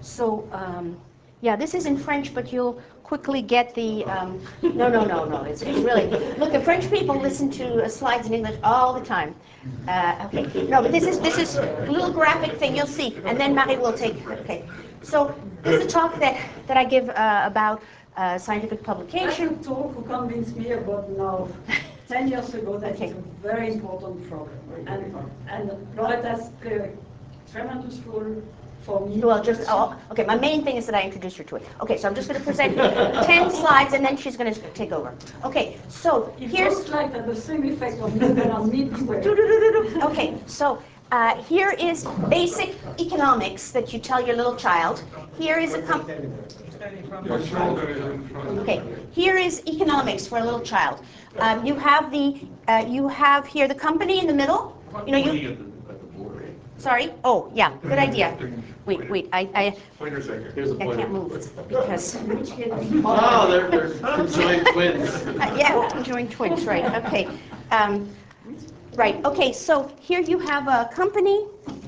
So, yeah, this is in French, but you'll quickly get the, no, it's really, look, the French people listen to slides in English all the time. Okay, no, but this is a little graphic thing, you'll see, and then Marie will take, okay. So, this is a talk that I give about scientific publication. That's a talk who convinced me about now, 10 years ago, that it's a very important program. And Laurette has played a tremendous role for me. Well, okay, my main thing is that I introduced her to it. Okay, so I'm just going to present 10 slides and then she's going to take over. Okay, so here's... It's like the same effect on me than on me. Okay, so here is basic economics that you tell your little child. Here is a... Okay, here is economics for a little child. You have here the company in the middle. You know, Sorry? Oh, yeah, good idea. Wait, I Pointer second. Here's a pointer. I can't move because... Oh, they're conjoined twins. Yeah, conjoined twins, right, okay. Right, okay, so here you have a company.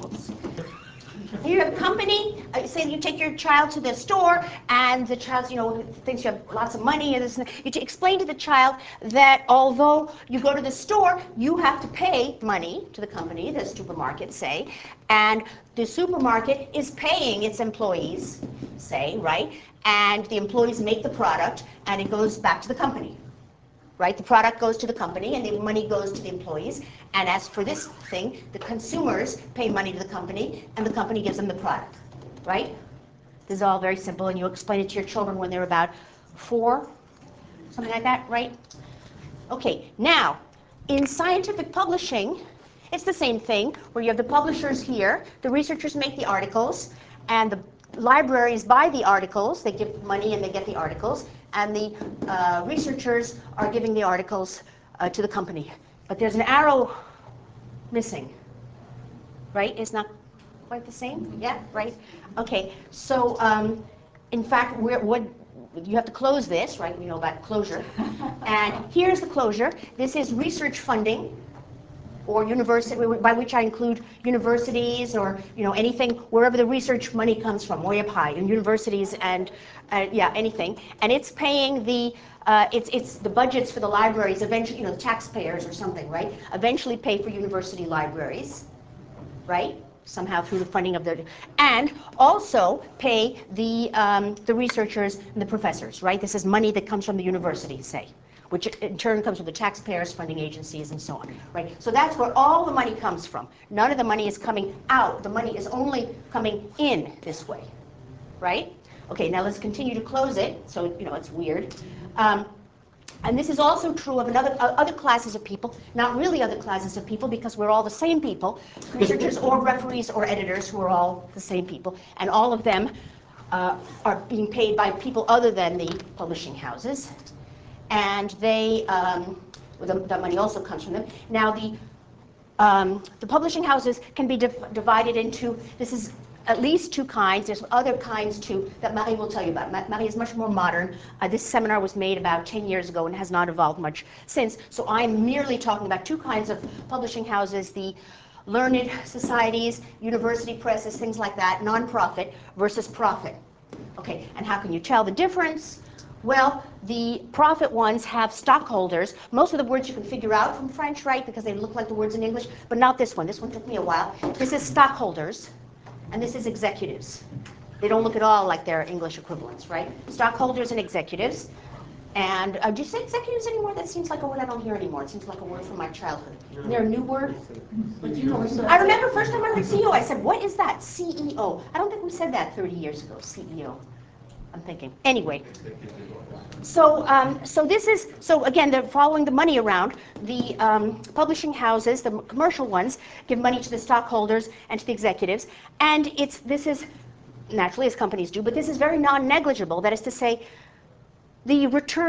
Here you have a company. Say you take your child to the store and the child, thinks you have lots of money. And you explain to the child that although you go to the store, you have to pay money to the company, the supermarket, say, and the supermarket is paying its employees, say, right? And the employees make the product and it goes back to the company. Right? The product goes to the company and the money goes to the employees. And as for this thing, the consumers pay money to the company and the company gives them the product. Right? This is all very simple and you explain it to your children when they're about 4, something like that, right? Okay, now, in scientific publishing, it's the same thing where you have the publishers here, the researchers make the articles, and the libraries buy the articles, they give money and they get the articles, and the researchers are giving the articles to the company. But there's an arrow missing, right? It's not quite the same? Yeah, right? Okay, so in fact, you have to close this, right? We know about closure. And here's the closure. This is research funding, or university, by which I include universities or anything wherever the research money comes from, way up high, in universities and yeah, anything. And it's paying it's the budgets for the libraries, eventually, the taxpayers or something, right? Eventually pay for university libraries, right? Somehow through the funding of and also pay the researchers and the professors, right? This is money that comes from the university, say, which in turn comes from the taxpayers, funding agencies, and so on, right? So that's where all the money comes from. None of the money is coming out. The money is only coming in this way, right? Okay, now let's continue to close it. So, it's weird. And this is also true of other classes of people, not really other classes of people because we're all the same people, researchers or referees or editors who are all the same people, and all of them are being paid by people other than the publishing houses. And that money also comes from them. Now the publishing houses can be divided into, this is at least 2 kinds. There's other kinds too that Marie will tell you about. Marie is much more modern. This seminar was made about 10 years ago and has not evolved much since. So I'm merely talking about 2 kinds of publishing houses, the learned societies, university presses, things like that, nonprofit versus profit. Okay, and how can you tell the difference? Well, the profit ones have stockholders. Most of the words you can figure out from French, right, because they look like the words in English, but not this one. This one took me a while. This is stockholders. And this is executives. They don't look at all like their English equivalents, right? Stockholders and executives. And do you say executives anymore? That seems like a word I don't hear anymore. It seems like a word from my childhood. Is there a new word? I remember first time I heard CEO, I said, what is that? CEO. I don't think we said that 30 years ago, CEO. I'm thinking. Anyway. So again, they're following the money around. The publishing houses, the commercial ones, give money to the stockholders and to the executives. And this is, naturally as companies do, but this is very non-negligible. That is to say, the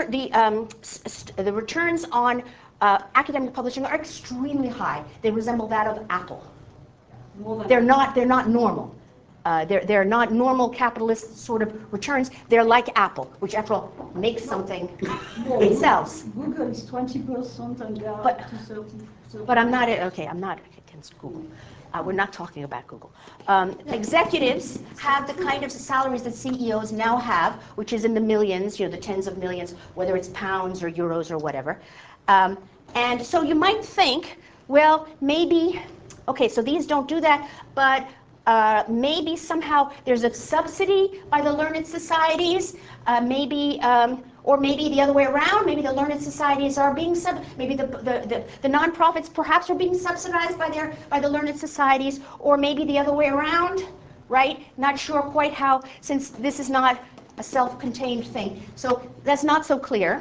returns on academic publishing are extremely high. They resemble that of Apple. They're not normal. They're not normal capitalist sort of returns. They're like Apple, which after all makes something it sells. Google is 20% and they are up to 30. But I'm not against Google. We're not talking about Google. Executives have the kind of salaries that CEOs now have, which is in the millions, the tens of millions, whether it's pounds or euros or whatever. And so you might think, well, maybe, okay, so these don't do that, but maybe somehow there's a subsidy by the learned societies, or maybe the other way around. Maybe the learned societies are being maybe the nonprofits perhaps are being subsidized by the learned societies, or maybe the other way around, right? Not sure quite how, since this is not a self-contained thing. So that's not so clear.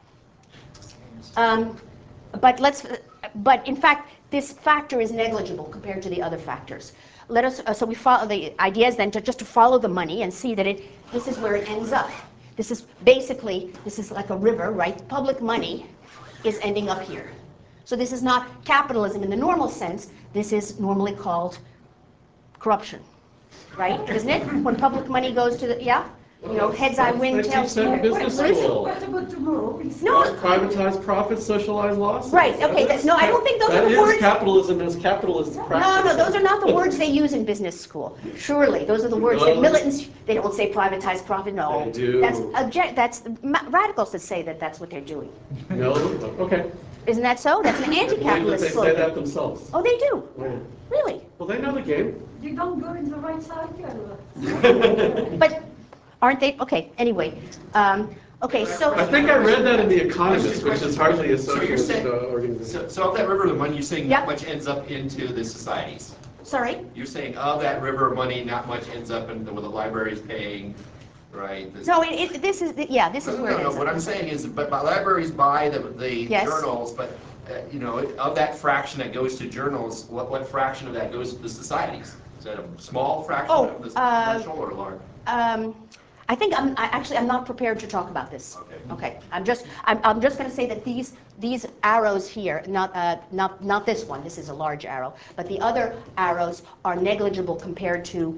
But in fact, this factor is negligible compared to the other factors. So we follow the idea is then just to follow the money and see that this is where it ends up. This is like a river, right? Public money is ending up here. So this is not capitalism in the normal sense. This is normally called corruption, right? Isn't it? When public money goes to heads I win, tails you lose. What about tomorrow? No. Privatize profits, socialize losses. Right, okay, no, I don't think those are the words. That is capitalism as capitalist practice. No, those are not the words they use in business school. Surely, those are the words that militants, they don't say privatize profit, no. They do. That's radicals that say that that's what they're doing. No? Okay. Isn't that so? That's an anti-capitalist They slogan. say that themselves. Oh, they do? Yeah. Really? Well, they know the game. You don't go in the right side, But aren't they? Okay, anyway. Okay, so... I think I read that in The Economist, which is hardly a socialist organization. So of that river of money, you're saying Yep. not much ends up into the societies. Sorry? You're saying of that river of money, not much ends up into what the library's paying, right? No, this is where it ends up. What I'm saying is, but libraries buy the Yes. journals, but of that fraction that goes to journals, what fraction of that goes to the societies? Is that a small fraction of the commercial or large? I think I'm not prepared to talk about this. Okay. I'm just going to say that these arrows here, not this one. This is a large arrow, but the other arrows are negligible compared to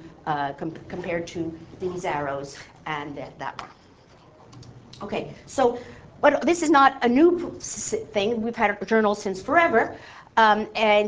these arrows and that one. Okay. So, but this is not a new thing. We've had journals since forever. And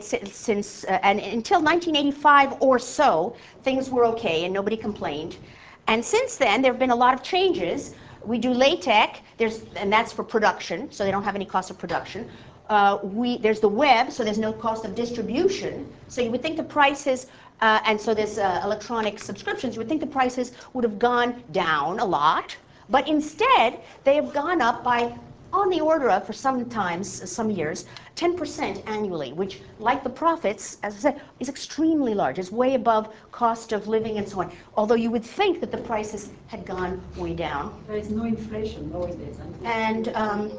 until 1985 or so, things were okay and nobody complained. And since then, there have been a lot of changes. We do LaTeX, and that's for production, so they don't have any cost of production. There's the web, so there's no cost of distribution. So you would think the prices, and so there's electronic subscriptions, you would think the prices would have gone down a lot. But instead, they have gone up by, on the order of, for some years, 10% annually, which, like the profits, as I said, is extremely large. It's way above cost of living and so on. Although you would think that the prices had gone way down. There is no inflation nowadays. And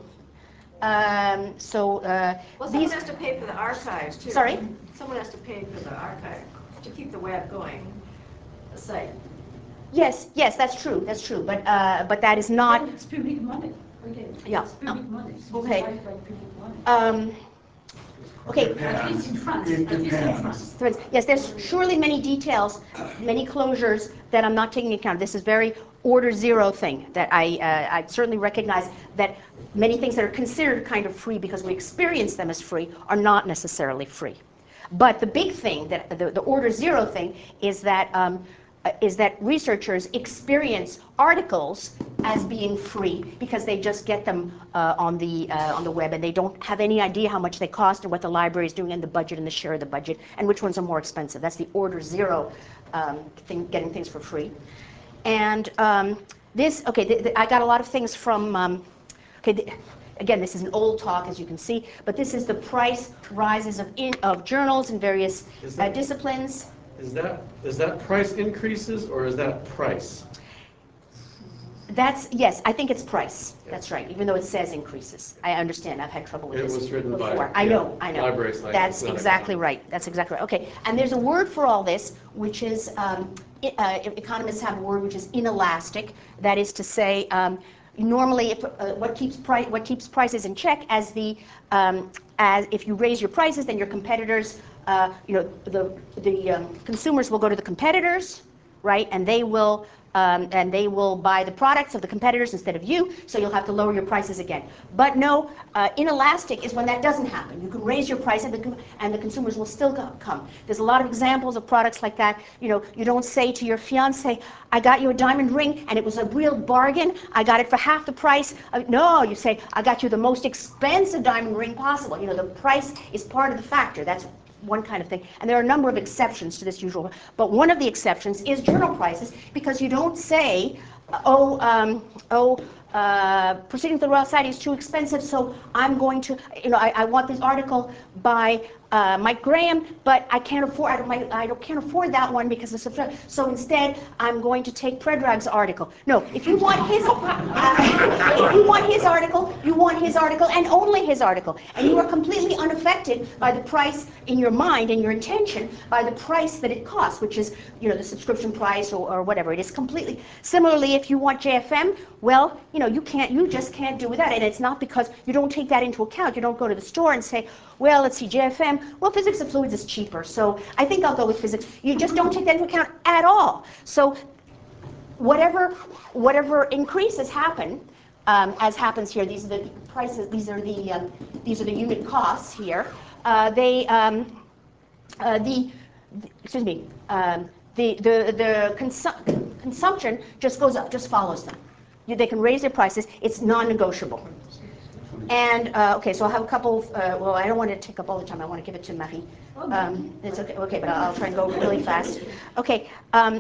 someone has to pay for the archives too. Sorry? Someone has to pay for the archive to keep the web going. The site. Yes, that's true. But that is not. It's public money. Okay. Yeah. It's public money. So Okay. it's like public money. Okay. At least in France. Yes, there's surely many details, many closures that I'm not taking into account. This is very order zero thing that I certainly recognize that many things that are considered kind of free because we experience them as free are not necessarily free. But the big thing, that the order zero thing, is that researchers experience articles as being free because they just get them on the web and they don't have any idea how much they cost or what the library is doing and the budget and the share of the budget and which ones are more expensive. That's the order zero thing, getting things for free. And I got a lot of things from, again, this is an old talk, as you can see, but this is the price rises of journals in various disciplines. Is that price increases or is that price? Yes, I think it's price. That's right, even though it says increases. I understand, I've had trouble with this before. It was written by I know. library science. That's exactly right. Okay, and there's a word for all this, which is, economists have a word which is inelastic. That is to say, normally what keeps prices in check as if you raise your prices, then your competitors, the consumers will go to the competitors, right, and they will and they will buy the products of the competitors instead of you, so you'll have to lower your prices again. But no, inelastic is when that doesn't happen. You can raise your price and the consumers will still come. There's a lot of examples of products like that. You know, you don't say to your fiance, I got you a diamond ring and it was a real bargain. I got it for half the price. No, you say, I got you the most expensive diamond ring possible. You know, the price is part of the factor. That's one kind of thing. And there are a number of exceptions to this usual. But one of the exceptions is journal prices, because you don't say, Proceedings of the Royal Society is too expensive, so I'm going to, you know, I want this article by Mike Graham, but I can't afford that one because of subscription. So instead, I'm going to take Predrag's article. No, if you want his, article, you want his article and only his article, and you are completely unaffected by the price in your mind and your intention by the price that it costs, which is, you know, the subscription price or whatever. It is completely. Similarly, if you want JFM, well, you know, you just can't do without it. And it's not because you don't take that into account. You don't go to the store and say, well, let's see, JFM, well, physics of fluids is cheaper, so I think I'll go with physics. You just don't take that into account at all. So whatever increases happen, as happens here, these are the prices, these are the unit costs here. The consumption just goes up, just follows them. They can raise their prices. It's non-negotiable. And, okay, so I'll have a couple, well, I don't want to take up all the time. I want to give it to Marie. It's okay, but I'll try and go really fast. Okay,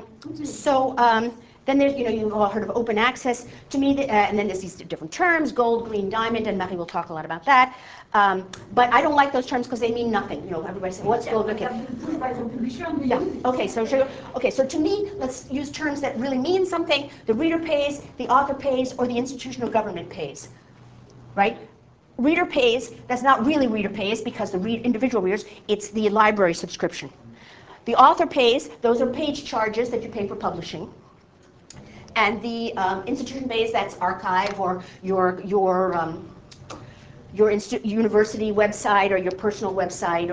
then there's, you know, you've all heard of open access. To me, and then there's these different terms, gold, green, diamond, and Marie will talk a lot about that. But I don't like those terms because they mean nothing. You know, everybody says, what's gold? Okay. Yeah. Okay, so to me, let's use terms that really mean something. The reader pays, the author pays, or the institutional government pays. Right? Reader pays, that's not really reader pays because the individual readers, it's the library subscription. The author pays, those are page charges that you pay for publishing. And the institution pays, that's archive or your university website or your personal website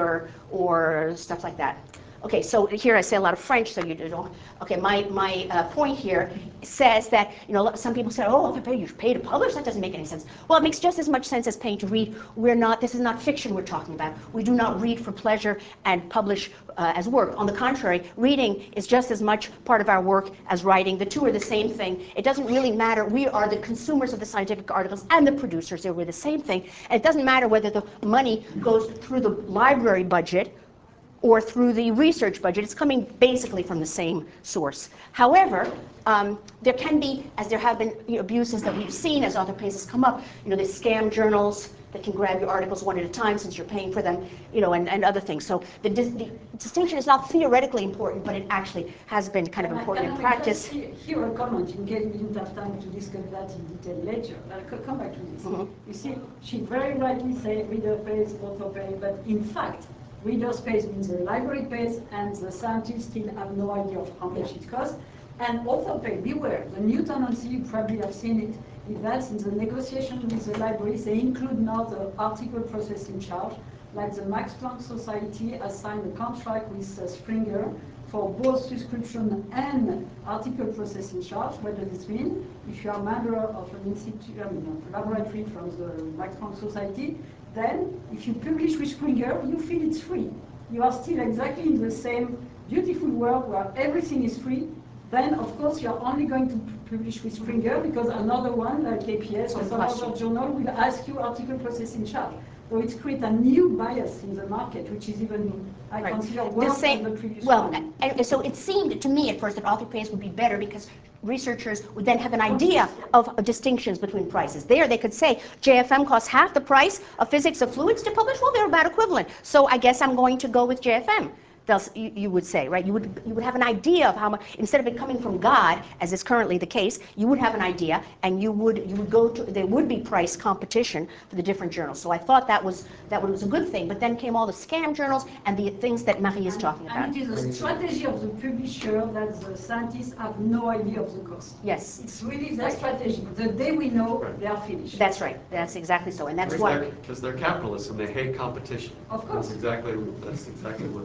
or stuff like that. Okay, so here I say a lot of French, so you don't. Okay, my point here says that, you know, some people say, oh, you pay to publish? That doesn't make any sense. Well, it makes just as much sense as paying to read. This is not fiction we're talking about. We do not read for pleasure and publish as work. On the contrary, reading is just as much part of our work as writing. The two are the same thing. It doesn't really matter. We are the consumers of the scientific articles and the producers. We're the same thing. And it doesn't matter whether the money goes through the library budget or through the research budget. It's coming basically from the same source. However, there can be, as there have been abuses that we've seen as author pays has come up, you know, the scam journals that can grab your articles one at a time since you're paying for them, you know, and other things. So the distinction is not theoretically important, but it actually has been kind of important in practice. Here a comment, in case we didn't have time to discuss that in detail later. I'll come back to this. Mm-hmm. You see, she very rightly said reader pays, author pays, but in fact, reader's pays means the library pays, and the scientists still have no idea of how much it costs. And author pay, beware, the new tendency, you probably have seen it, is that in the negotiation with the libraries, they include now the article processing charge, like the Max Planck Society has signed a contract with Springer for both subscription and article processing charge. What does this mean? If you are a member of an institute, a laboratory from the Max Planck Society, then if you publish with Springer, you feel it's free. You are still exactly in the same beautiful world where everything is free. Then, of course, you're only going to publish with Springer because another one, like APS or some other journal, will ask you article processing charge. So it's create a new bias in the market, which is even, I consider, worse than the previous one. And so it seemed to me at first that author pays would be better because researchers would then have an idea of distinctions between prices. There they could say, JFM costs half the price of physics of fluids to publish. Well, they're about equivalent. So I guess I'm going to go with JFM. You would say, right? You would have an idea of how much, instead of it coming from God, as is currently the case, you would have an idea, and you would go to, there would be price competition for the different journals. So I thought that was a good thing. But then came all the scam journals and the things that Marie is talking about. And it is a strategy of the publisher that the scientists have no idea of the cost. Yes. It's really their strategy. The day we know, they are finished. That's right. That's exactly so, and that's why. Because they're capitalists and they hate competition. Of course. That's exactly what they want.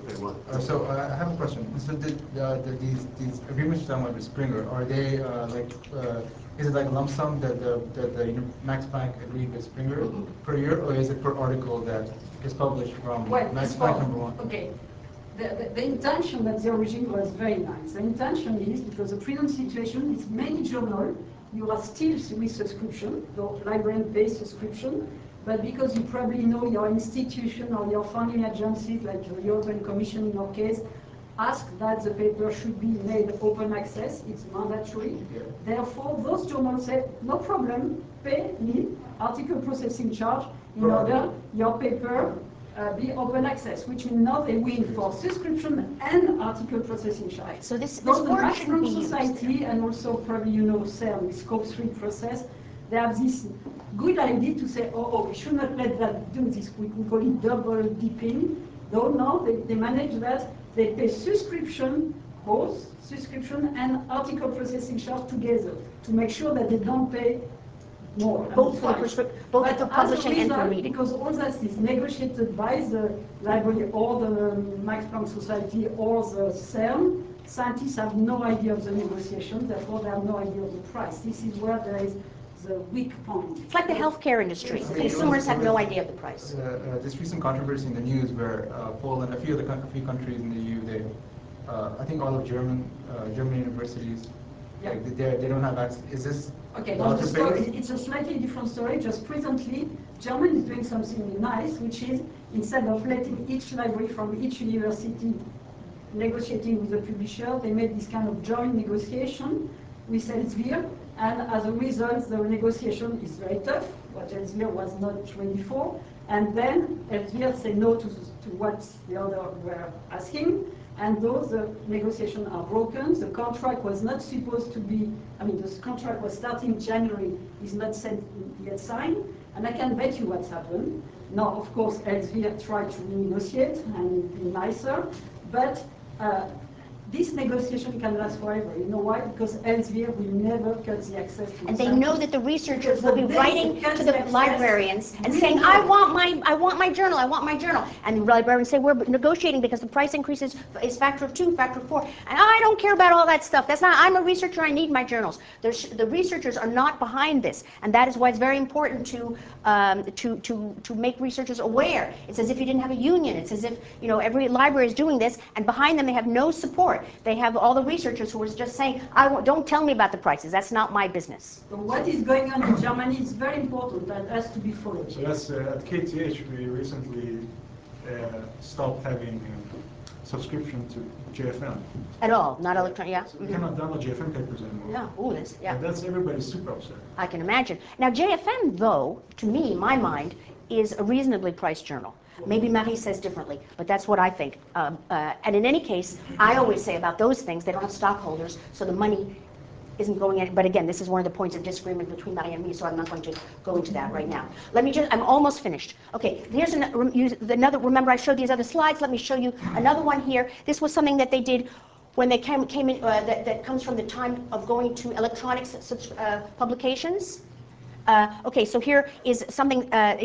So I have a question. So these agreements you're talking about with Springer, are they is it like a lump sum that the Max Planck agreed with Springer per year, or is it per article that is published from Max Planck #1? Okay. The intention that the origin was very nice. The intention is because the present situation is many journals, you are still with subscription, your librarian-based subscription, but because you probably know your institution or your funding agencies, like the European Commission in our case, ask that the paper should be made open access, it's mandatory. Yeah. Therefore, those journals say, no problem, pay me article processing charge in order your paper be open access, which means now they win for subscription and article processing charge. So this Both the word shouldn't Maximum be used. Society and also probably you know CERN with Scope 3 process, they have this good idea to say, oh, we should not let that do this, we call it double dipping. No, they manage that, they pay subscription, both subscription and article processing charge together to make sure that they don't pay more. Both for publishing and for reading. Because all that is negotiated by the library or the Max Planck Society or the CERN, scientists have no idea of the negotiation, therefore they have no idea of the price. This is where there is the weak point. It's like the healthcare industry. Consumers have no idea of the price. This recent controversy in the news where Poland, a few countries in the EU, they, I think all of German universities, Yeah. like, they don't have access. Is this Okay, voucher it's a slightly different story. Just presently, Germany is doing something nice, which is instead of letting each library from each university negotiating with the publisher, they made this kind of joint negotiation with Elsevier, and as a result, the negotiation is very tough, what Elsevier was not ready for, and then Elsevier said no to what the other were asking, and those negotiations are broken. The contract was not supposed to be, the contract was starting January, is not yet signed, and I can bet you what's happened. Now, of course, Elsevier tried to renegotiate and be nicer, but this negotiation can last forever. You know why? Because Elsevier will never cut the access to. And they know that the researchers will be writing to the librarians and saying, I want my journal, I want my journal. And the librarians say, we're negotiating because the price increase is factor of 2, factor of 4. And I don't care about all that stuff. I'm a researcher, I need my journals. The researchers are not behind this. And that is why it's very important to make researchers aware. It's as if you didn't have a union. It's as if, every library is doing this, and behind them they have no support. They have all the researchers who are just saying, don't tell me about the prices, that's not my business. So what is going on in Germany is very important, that has to be followed. So that's, at KTH, we recently stopped having subscription to JFM. At all, not electronic, yeah. So we cannot download JFM papers anymore. Yeah, ooh, this, yeah. And that's, everybody's super upset. I can imagine. Now, JFM, though, to me, in my mind, is a reasonably priced journal. Maybe Marie says differently, but that's what I think. And in any case, I always say about those things, they don't have stockholders, so the money isn't going in. But again, this is one of the points of disagreement between Marie and me, so I'm not going to go into that right now. I'm almost finished. Okay, here's another, remember I showed these other slides, let me show you another one here. This was something that they did when they came in, that comes from the time of going to electronic publications. Okay, so here is something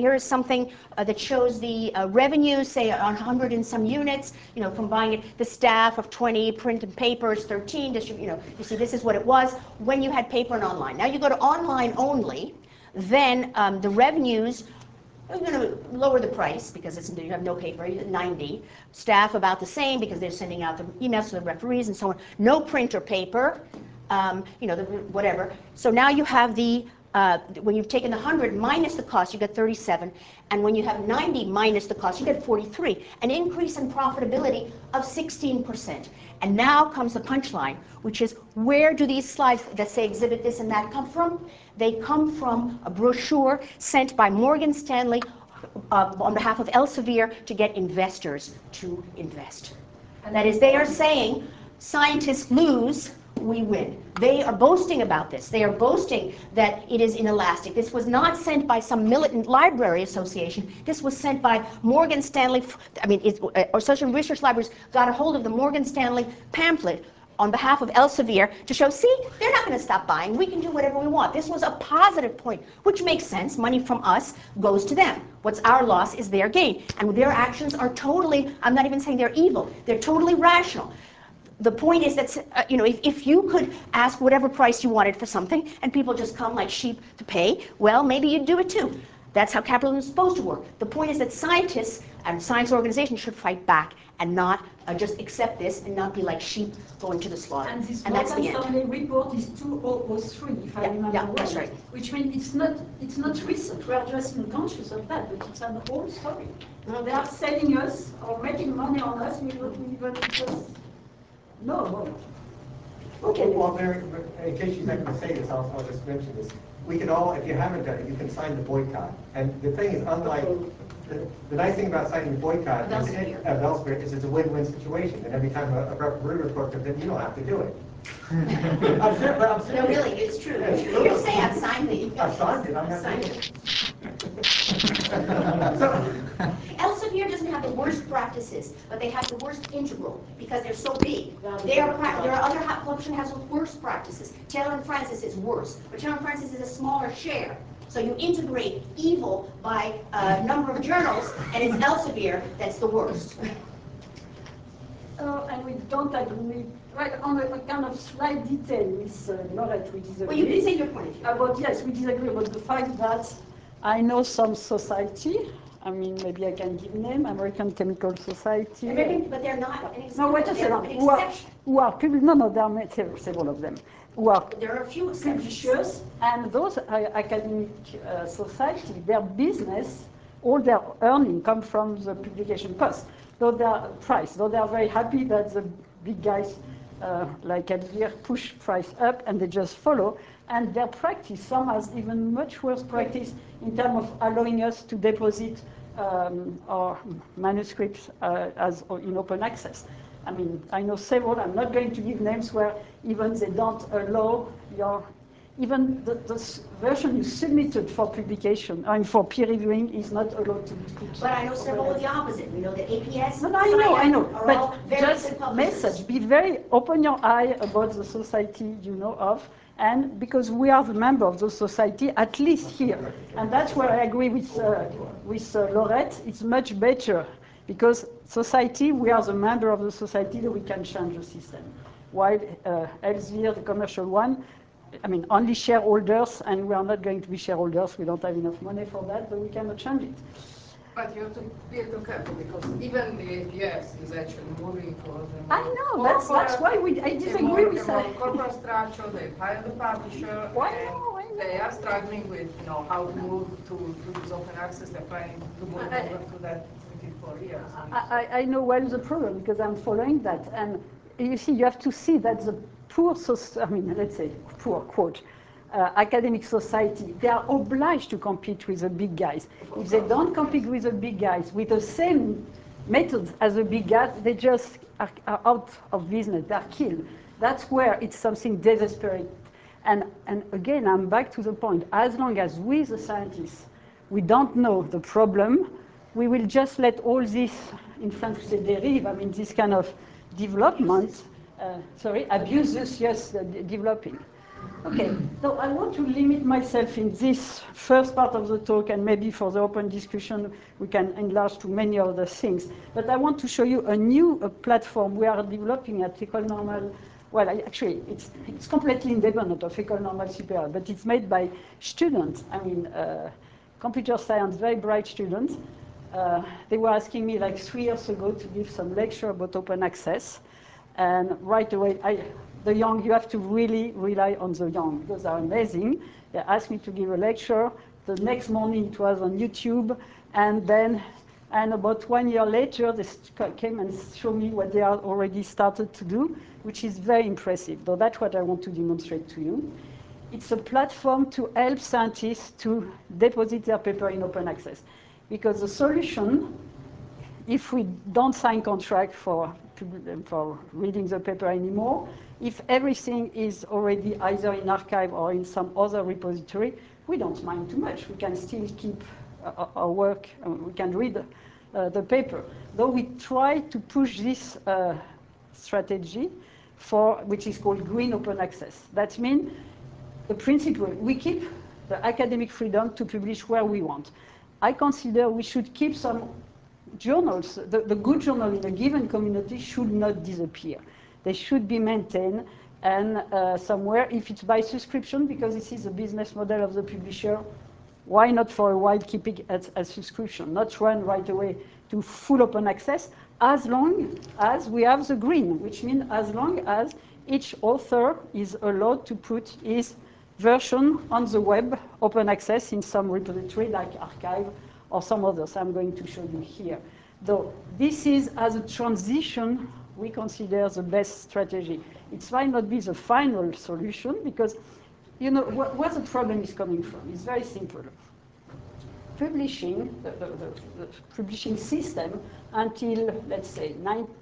that shows the revenue, say on 100 and some units, from buying it, the staff of 20, print and papers, 13, you see this is what it was when you had paper and online. Now you go to online only, then the revenues, I'm going to lower the price because you have no paper, 90. Staff about the same because they're sending out the emails to the referees and so on. No print or paper, whatever. So now you have when you've taken the 100 minus the cost, you get 37. And when you have 90 minus the cost, you get 43. An increase in profitability of 16%. And now comes the punchline, which is, where do these slides that say exhibit this and that come from? They come from a brochure sent by Morgan Stanley on behalf of Elsevier to get investors to invest. That is, they are saying, scientists lose, we win. They are boasting about this. They are boasting that it is inelastic. This was not sent by some militant library association. This was sent by Morgan Stanley. Social research libraries got a hold of the Morgan Stanley pamphlet on behalf of Elsevier to show, see, they're not going to stop buying. We can do whatever we want. This was a positive point, which makes sense. Money from us goes to them. What's our loss is their gain. And their actions are totally, I'm not even saying they're evil, they're totally rational. The point is that, if you could ask whatever price you wanted for something and people just come like sheep to pay, well, maybe you'd do it too. That's how capitalism is supposed to work. The point is that scientists and science organizations should fight back and not just accept this and not be like sheep going to the slaughter. And this that's the end. Morgan Stanley report is 2003, if I remember well. That's right. Which means it's not recent. We are just unconscious of that, but it's an old story. They are selling us or making money on us without even just no. Okay, well, Mary, in case she's not going to say this, I'll just mention this. We can all, if you haven't done it, you can sign the boycott. And the thing is, unlike, the nice thing about signing the boycott of Elsevier is it's a win-win situation. And every time a referee report comes in, you don't have to do it. I'm serious. No, really, it's true. You say I've signed it. I've signed it. I'm not signed it. Elsevier doesn't have the worst practices, but they have the worst integral because they're so big. There are other publishing has worse practices. Taylor and Francis is worse, but Taylor and Francis is a smaller share. So you integrate evil by number of journals, and it's Elsevier that's the worst. And we don't agree. Right, on a kind of slight detail with Laurette, we disagree. Well, you can say your point of view. But yes, we disagree about the fact that I know some society, I mean, maybe I can give name, American Chemical Society. But they're not an exception. No, wait a second. There are several of them. There are a few publishers, and those academic society, their business, all their earning come from the publication cost. Though they are very happy that the big guys like Elsevier push price up and they just follow. And their practice, some has even much worse practice in terms of allowing us to deposit our manuscripts as in open access. I mean, I know several, I'm not going to give names where even they don't allow even the version you submitted for publication, for peer reviewing is not allowed to put. But I know several of the opposite. We know the APS. No, I know. But just message, be very, open your eye about the society you know of, and because we are the member of the society, at least here. And that's where I agree with Laurette, it's much better, because society, we are the member of the society that we can change the system. While Elsevier, the commercial one, I mean, only shareholders, and we are not going to be shareholders, we don't have enough money for that, but we cannot change it. But you have to be careful, because even the APS is actually moving towards a I know, that's why I disagree with that. corporate structure, they hire the publisher, and they are struggling with how to move to this open access. They're trying to move over to that within 4 years. I know well the problem, because I'm following that. And you see, you have to see that the poor, let's say, poor, quote, academic society, they are obliged to compete with the big guys. If they don't compete with the big guys with the same methods as the big guys, they just are out of business, they are killed. That's where it's something desperate. And again, I'm back to the point, as long as we, the scientists, we don't know the problem, we will just let all this, in French we say dérive, I mean this kind of development, abuses, yes, developing. Okay, so I want to limit myself in this first part of the talk, and maybe for the open discussion we can enlarge to many other things. But I want to show you a new platform we are developing at École Normale. Well, actually, it's completely independent of École Normale Supérieure, but it's made by students. I mean, computer science, very bright students. They were asking me like 3 years ago to give some lecture about open access. And right away, the young, you have to really rely on the young, because they're amazing. They asked me to give a lecture. The next morning it was on YouTube, and about 1 year later, they came and showed me what they are already started to do, which is very impressive. Though that's what I want to demonstrate to you. It's a platform to help scientists to deposit their paper in open access. Because the solution, if we don't sign contract for reading the paper anymore, if everything is already either in archive or in some other repository, we don't mind too much. We can still keep our work, we can read the paper. Though we try to push this strategy which is called green open access. That means the principle, we keep the academic freedom to publish where we want. I consider we should keep some journals. The good journal in a given community should not disappear. They should be maintained, and somewhere, if it's by subscription, because this is a business model of the publisher, why not for a while keep it as a subscription, not run right away to full open access, as long as we have the green, which means as long as each author is allowed to put his version on the web, open access in some repository like arXiv or some others I'm going to show you here. Though this is, as a transition, we consider the best strategy. It might not be the final solution because, you know, where the problem is coming from. It's very simple. Publishing, the publishing system until, let's say,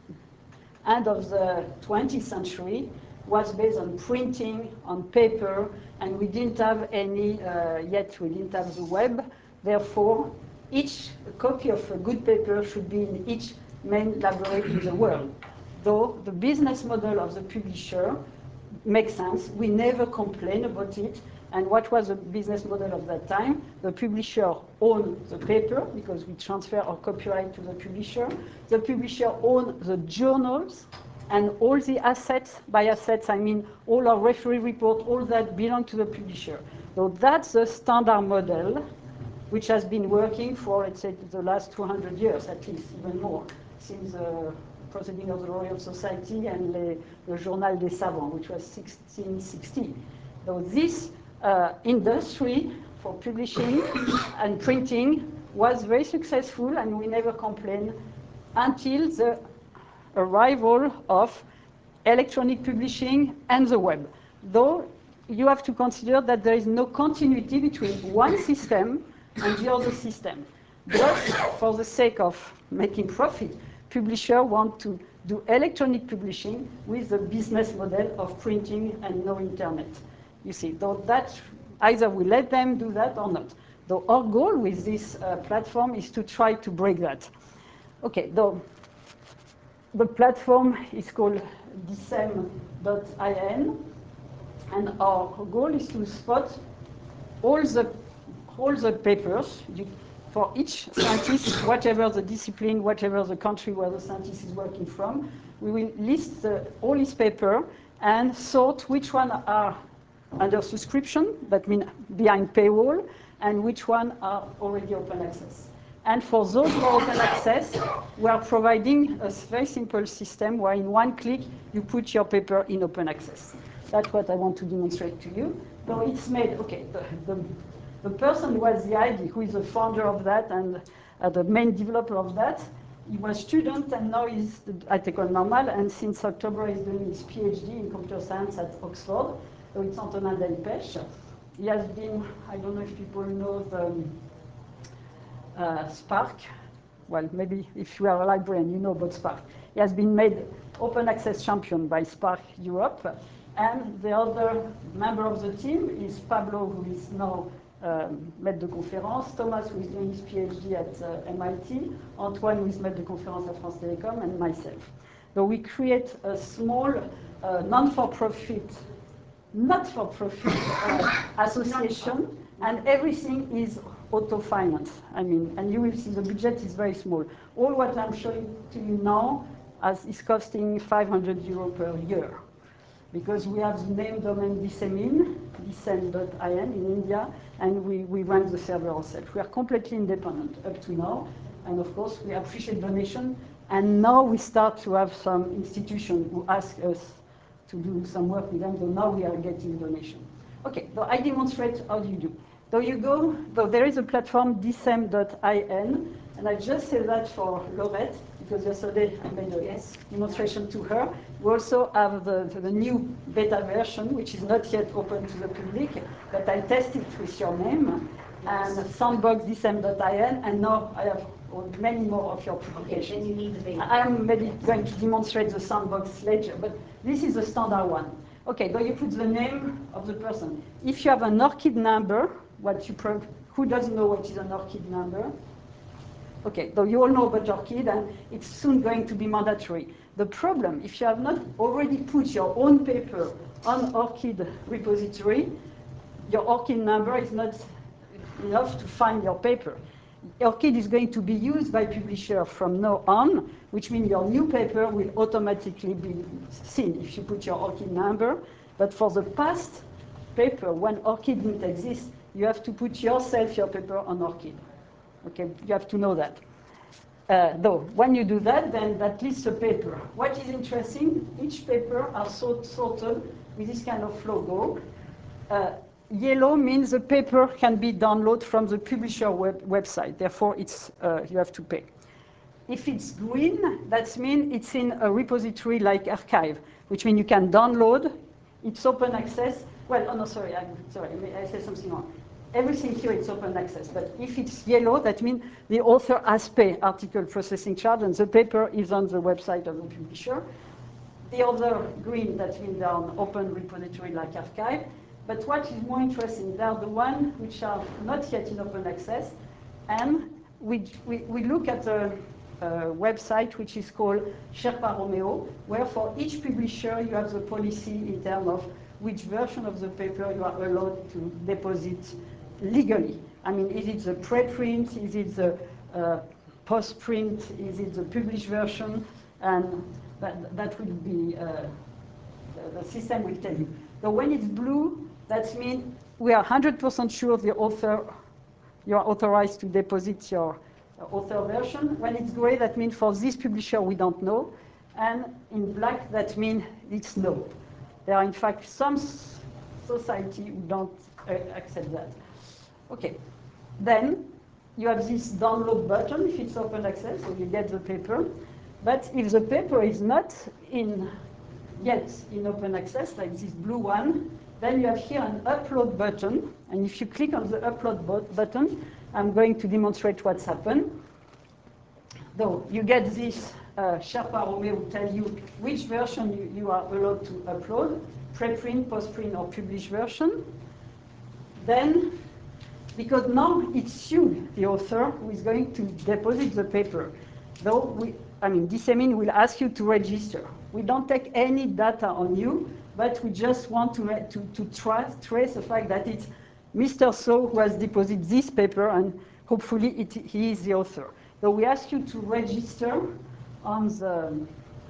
end of the 20th century was based on printing, on paper, and we didn't have any, yet we didn't have the web. Therefore, each copy of a good paper should be in each main library in the world. Though the business model of the publisher makes sense, we never complain about it. And what was the business model of that time? The publisher owned the paper because we transfer our copyright to the publisher. The publisher owned the journals and all the assets. By assets, I mean all our referee report, all that belong to the publisher. So that's the standard model which has been working for, let's say, the last 200 years, at least, even more, since the proceeding of the Royal Society and the Journal des Savants, which was 1660. So this industry for publishing and printing was very successful, and we never complained until the arrival of electronic publishing and the web. Though you have to consider that there is no continuity between one system and the other system. But for the sake of making profit, publishers want to do electronic publishing with the business model of printing and no internet. You see, though that either we let them do that or not. Though our goal with this platform is to try to break that. Okay, though the platform is called DSEM.in, and our goal is to spot all the papers for each scientist, whatever the discipline, whatever the country where the scientist is working from. We will list all his papers and sort which one are under subscription, that means behind paywall, and which one are already open access. And for those who are open access, we are providing a very simple system where in one click you put your paper in open access. That's what I want to demonstrate to you. So it's made, okay, the person who has the idea, who is the founder of that and the main developer of that, he was a student and now he's at École Normale, and since October he's doing his PhD in computer science at Oxford. So it's Antonin Delpech. He has been, I don't know if people know the Spark. Well, maybe if you are a librarian, you know about Spark. He has been made open access champion by Spark Europe. And the other member of the team is Pablo, who is now maître de conférence, Thomas, who is doing his PhD at MIT, Antoine, who is maître de conférence at France Télécom, and myself. So we create a small not-for-profit association, and everything is auto-financed. I mean, and you will see the budget is very small. All what I'm showing to you now is costing €500 per year, because we have the name domain DSEM.in in India, and we run the server ourselves. We are completely independent up to now, and of course we appreciate donation, and now we start to have some institutions who ask us to do some work with them, so now we are getting donation. Okay, so I demonstrate how you do. So you go, so there is a platform, DSEM.in, and I just say that for Laurette, because yesterday I made a demonstration to her. We also have the new beta version, which is not yet open to the public, but I tested with your name, and Sandbox DSEM.in, and now I have many more of your publications. Okay, then you need the beta. I'm maybe going to demonstrate the Sandbox later, but this is the standard one. Okay, so you put the name of the person. If you have an ORCID number, who doesn't know what is an ORCID number? Okay, so you all know about ORCID, and it's soon going to be mandatory. The problem, if you have not already put your own paper on ORCID repository, your ORCID number is not enough to find your paper. ORCID is going to be used by publisher from now on, which means your new paper will automatically be seen if you put your ORCID number. But for the past paper, when ORCID didn't exist, you have to put yourself your paper on ORCID. Okay, you have to know that. Though, when you do that, then that lists a paper. What is interesting, each paper are sorted with this kind of logo. Yellow means the paper can be downloaded from the publisher website. Therefore, you have to pay. If it's green, that means it's in a repository like arXiv, which means you can download. It's open access. Well, oh no, sorry, I said something wrong. Everything here is open access. But if it's yellow, that means the author has paid article processing charge, and the paper is on the website of the publisher. The other green, that means they're on open repository like arXiv. But what is more interesting, they are the ones which are not yet in open access, and we look at a website which is called Sherpa Romeo, where for each publisher you have the policy in terms of which version of the paper you are allowed to deposit legally. I mean, is it the preprint, is it the post-print, is it the published version, and that will be, the system will tell you. So when it's blue, that means we are 100% sure the author, you are authorized to deposit your author version. When it's gray, that means for this publisher we don't know. And in black, that means it's no. There are in fact some society who don't accept that. Okay, then you have this download button if it's open access, so you get the paper. But if the paper is not yet in open access, like this blue one, then you have here an upload button. And if you click on the upload button, I'm going to demonstrate what's happened. So you get this Sherpa Romeo will tell you which version you are allowed to upload, preprint, postprint, or published version. Then, because now it's you, the author, who is going to deposit the paper. Though DCMIN will ask you to register. We don't take any data on you, but we just want to trace the fact that it's Mr. So who has deposited this paper, and hopefully he is the author. So we ask you to register on the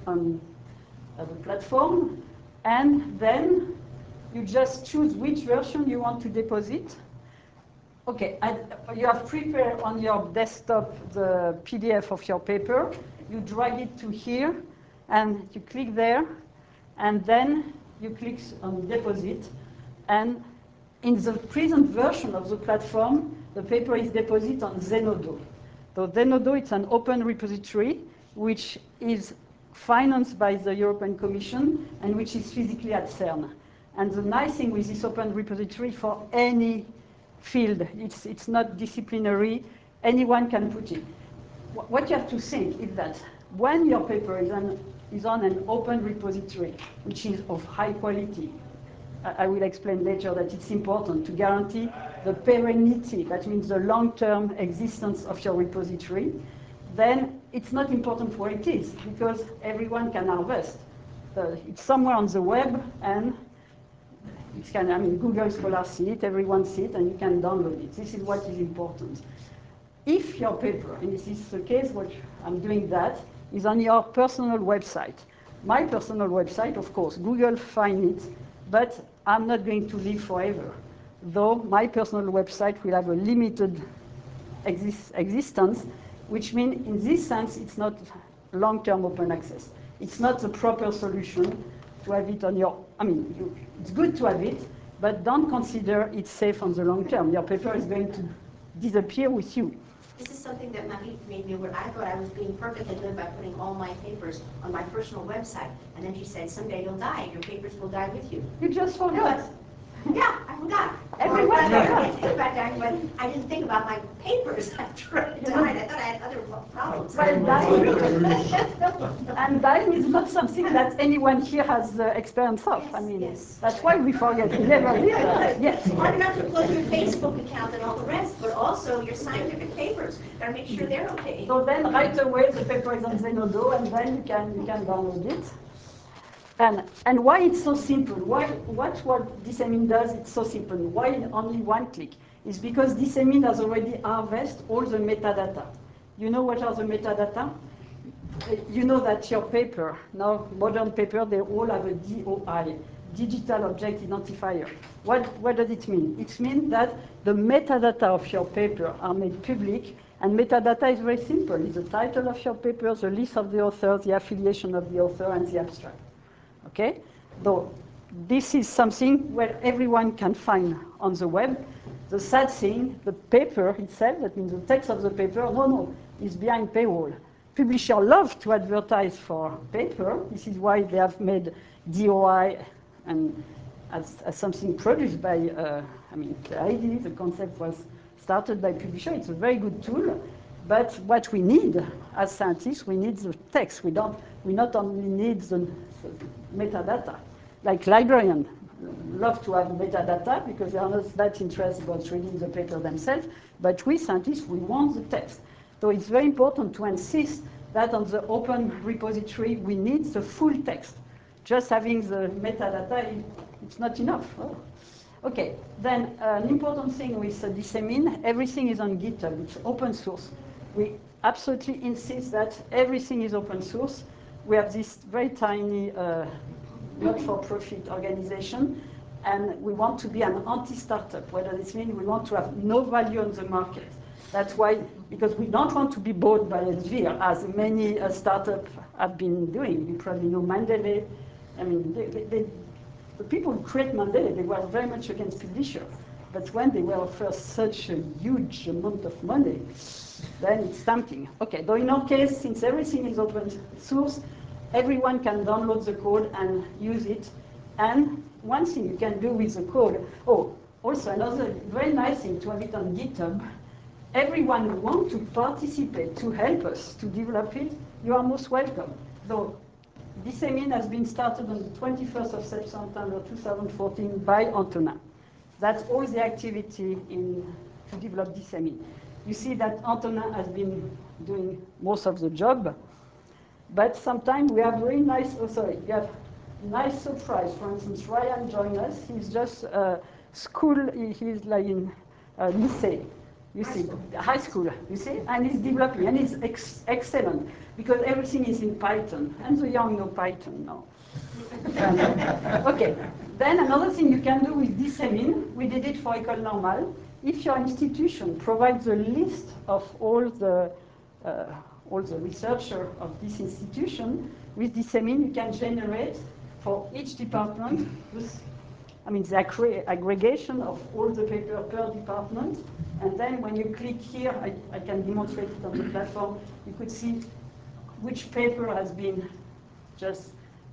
platform, and then you just choose which version you want to deposit. Okay, you have prepared on your desktop the PDF of your paper. You drag it to here, and you click there, and then you click on deposit. And in the present version of the platform, the paper is deposited on Zenodo. So Zenodo, it's an open repository which is financed by the European Commission and which is physically at CERN. And the nice thing with this open repository for any field, it's not disciplinary, anyone can put it. What you have to think is that when your paper is on an open repository, which is of high quality, I will explain later that it's important to guarantee the perennity, that means the long-term existence of your repository, then it's not important where it is, because everyone can harvest. It's somewhere on the web, and Google Scholar see it, everyone see it, and you can download it. This is what is important. If your paper, and this is the case, what I'm doing that, is on your personal website. My personal website, of course, Google find it, but I'm not going to live forever. Though my personal website will have a limited existence, which means in this sense, it's not long-term open access. It's not the proper solution to have it on your, it's good to have it, but don't consider it safe on the long term. Your paper is going to disappear with you. This is something that Marie made me aware. I thought I was being perfectly good by putting all my papers on my personal website. And then she said, someday you'll die, and your papers will die with you. You just forgot. Yeah, I forgot. Everyone forgot. But I didn't think about my papers after I died. I thought I had other problems. Well, dying is not something that anyone here has experience of. Yes. That's why we forget. We never did that. Yes. It's hard enough to close your Facebook account and all the rest, but also your scientific papers. Gotta make sure they're okay. So then right away the paper is on Zenodo, and then you can download it. And why it's so simple? What DCMIN does, it's so simple. Why only one click? is because Dissemin has already harvested all the metadata. You know what are the metadata? You know that your paper, now modern paper, they all have a DOI, Digital Object Identifier. What does it mean? It means that the metadata of your paper are made public, and metadata is very simple. It's the title of your paper, the list of the author, the affiliation of the author, and the abstract. Okay? Though this is something where everyone can find on the web. The sad thing, the paper itself, that means the text of the paper, no, is behind paywall. Publishers love to advertise for paper. This is why they have made DOI and as something produced by, the idea, the concept was started by publisher. It's a very good tool, but what we need as scientists, we need the text. We not only need the metadata. Like librarians love to have metadata because they are not that interested about reading the paper themselves, but we scientists, we want the text. So it's very important to insist that on the open repository, we need the full text. Just having the metadata, it's not enough. Oh. Okay, then an important thing with Dissemin, everything is on GitHub, it's open source. We absolutely insist that everything is open source. We have this very tiny not-for-profit organization, and we want to be an anti-startup. What does this mean? We want to have no value on the market. That's why, because we don't want to be bought by Elsevier, as many startups have been doing. You probably know Mendeley. I mean, the people who create Mendeley, they were very much against publishers. But when they were offered such a huge amount of money, then it's tempting. Okay, though in our case, since everything is open source, everyone can download the code and use it. And one thing you can do with the code, also another very nice thing to have it on GitHub, everyone who wants to participate, to help us to develop it, you are most welcome. So Dissemin has been started on the 21st of September 2014 by Antonin. That's all the activity to develop Dissemin. You see that Antonin has been doing most of the job, but sometimes we have very nice, you have nice surprise. For instance, Ryan joined us. He's just he's like in lycée. You see, high school, you see, and he's developing, and he's excellent, because everything is in Python, and the young know Python now. Okay, then another thing you can do with Dissemin, we did it for École Normale. If your institution provides a list of all the researchers of this institution, with Dissemin you can generate for each department the aggregation of all the paper per department, and then when you click here, I can demonstrate it on the platform, you could see which paper has been just,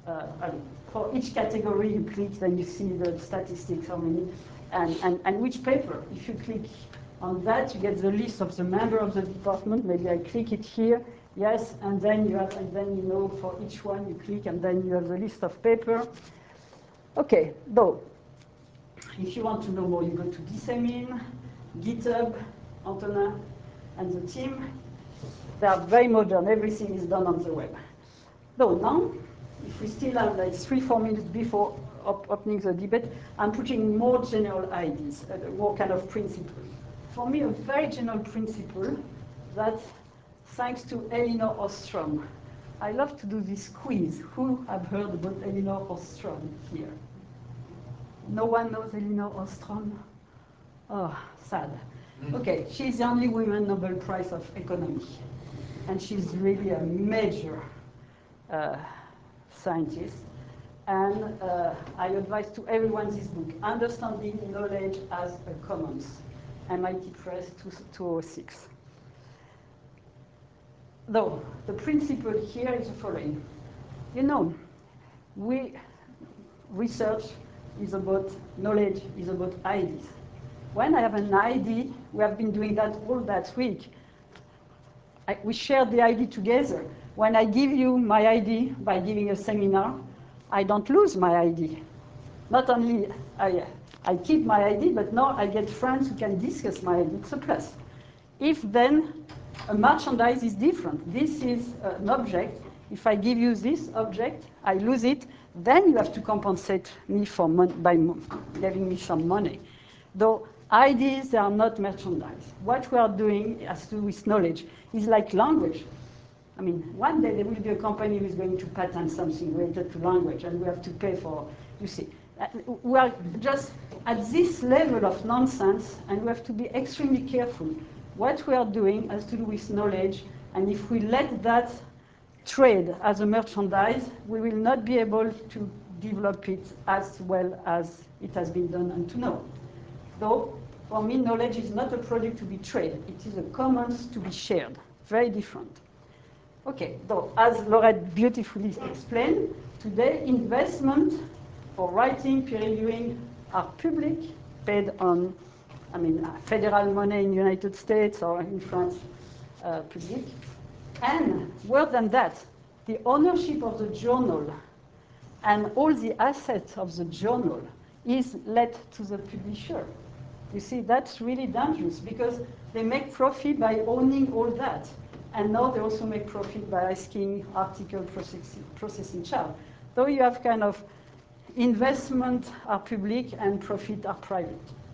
for each category you click, then you see the statistics, how many, and which paper. If you click on that, you get the list of the member of the department, maybe I click it here, yes, and then you know for each one you click, and then you have the list of paper. Okay, though, if you want to know more, you go to Dissemin, GitHub, Antonin, and the team. They are very modern. Everything is done on the web. So now, if we still have like 3-4 minutes before opening the debate, I'm putting more general ideas, more kind of principles. For me, a very general principle that, thanks to Elinor Ostrom, I love to do this quiz. Who have heard about Elinor Ostrom here? No one knows Elinor Ostrom? Oh, sad. Okay, she's the only woman Nobel Prize of Economy. And she's really a major scientist. And I advise to everyone this book, Understanding Knowledge as a Commons, MIT Press 2006. Though, the principle here is the following. You know, research is about knowledge, is about ideas. When I have an idea, we have been doing that all that week, we share the idea together. When I give you my idea by giving a seminar, I don't lose my idea. Not only I keep my idea, but now I get friends who can discuss my idea. It's a plus. If then a merchandise is different, this is an object. If I give you this object, I lose it, then you have to compensate me for by giving me some money. Though Ideas, they are not merchandise. What we are doing has to do with knowledge. It's like language. I mean, one day there will be a company who is going to patent something related to language, and we have to pay for, you see. We are just at this level of nonsense, and we have to be extremely careful. What we are doing has to do with knowledge, and if we let that trade as a merchandise, we will not be able to develop it as well as it has been done until now. Though, for me, knowledge is not a product to be traded. It is a commons to be shared. Very different. Okay, so as Laurette beautifully explained, today investment for writing, peer reviewing are public, paid on, federal money in the United States or in France, public. And more than that, the ownership of the journal and all the assets of the journal is let to the publisher. You see, that's really dangerous because they make profit by owning all that. And now they also make profit by asking article processing charge. So you have kind of investment are public and profit are private.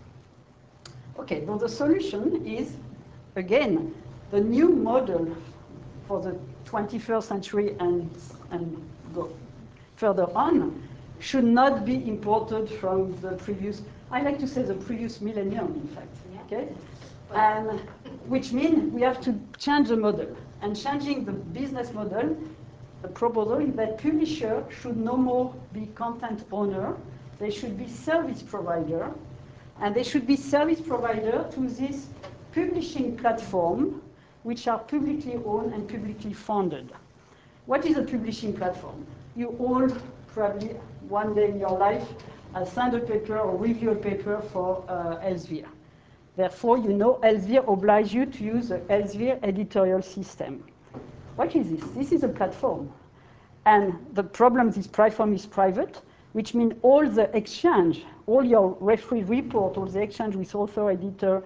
Okay, so the solution is, again, the new model for the 21st century and go further on should not be imported from the previous, I like to say the previous millennium, in fact, okay? And which means we have to change the model. And changing the business model, the proposal is that publisher should no more be content owner, they should be service provider, and they should be service provider to this publishing platform, which are publicly owned and publicly funded. What is a publishing platform? You all probably one day in your life signed a paper or review a paper for Elsevier. Therefore, you know Elsevier obliges you to use the Elsevier editorial system. What is this? This is a platform. And the problem, this platform is private, which means all the exchange, all your referee report, all the exchange with author, editor,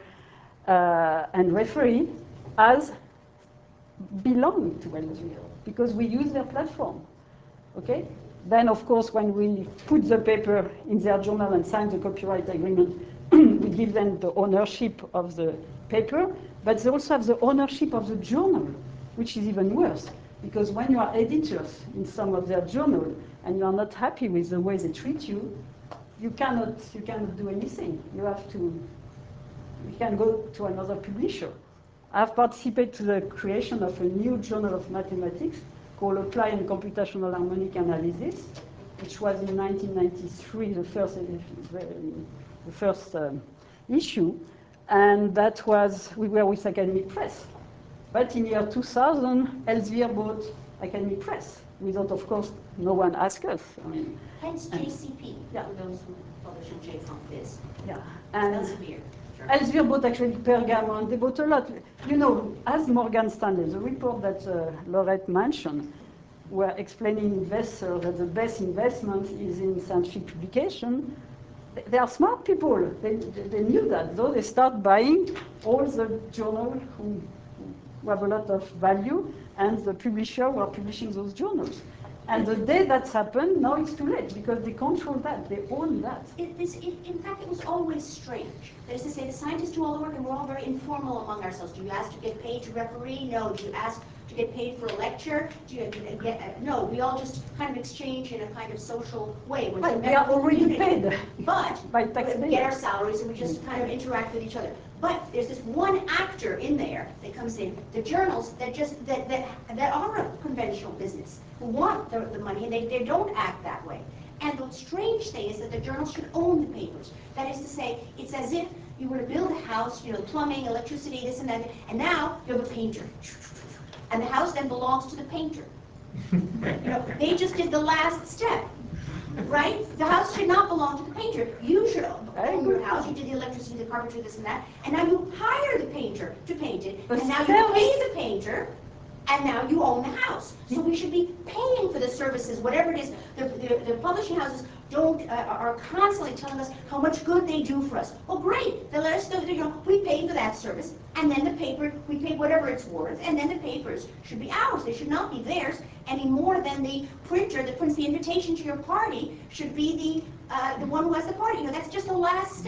and referee as belong to Elsevier, because we use their platform. Okay? Then, of course, when we put the paper in their journal and sign the copyright agreement, we give them the ownership of the paper, but they also have the ownership of the journal, which is even worse. Because when you are editors in some of their journal and you are not happy with the way they treat you, you cannot do anything. You can go to another publisher. I've participated to the creation of a new journal of mathematics called Applied and Computational Harmonic Analysis, which was in 1993, the first issue, and that was, we were with Academic Press. But in the year 2000, Elsevier bought Academic Press, without, of course, no one asked us. Hence JCP, yeah. for those who publish in JFONC. Yeah, and Elsevier. Sure. Elsevier bought actually Pergamon, they bought a lot. You know, as Morgan Stanley, the report that Laurette mentioned, were explaining investors that the best investment is in scientific publication. They are smart people. They knew that, though they start buying all the journals who have a lot of value, and the publisher who are publishing those journals. And the day that's happened, now it's too late, because they control that, they own that. In fact, it was always strange. That is to say, the scientists do all the work, and we're all very informal among ourselves. Do you ask to get paid to referee? No. Do you ask to get paid for a lecture? No, we all just kind of exchange in a kind of social way. Right, we are already paid but by taxpayers. We get our salaries, and we just kind of interact with each other. But there's this one actor in there that comes in, the journals that are a conventional business, who want the money, and they don't act that way. And the strange thing is that the journals should own the papers. That is to say, it's as if you were to build a house, plumbing, electricity, this and that, and now you have a painter. And the house then belongs to the painter. They just did the last step. Right? The house should not belong to the painter. You should own your house. You did the electricity, the carpentry, this and that. And now you hire the painter to paint it. And now you pay the painter. And now you own the house. So we should be paying for the services, whatever it is. The publishing houses are constantly telling us how much good they do for us. Well, great. They let us know, we pay for that service. And then the paper, we pay whatever it's worth. And then the papers should be ours. They should not be theirs any more than the printer that prints the invitation to your party should be the one who has the party. That's just the last step.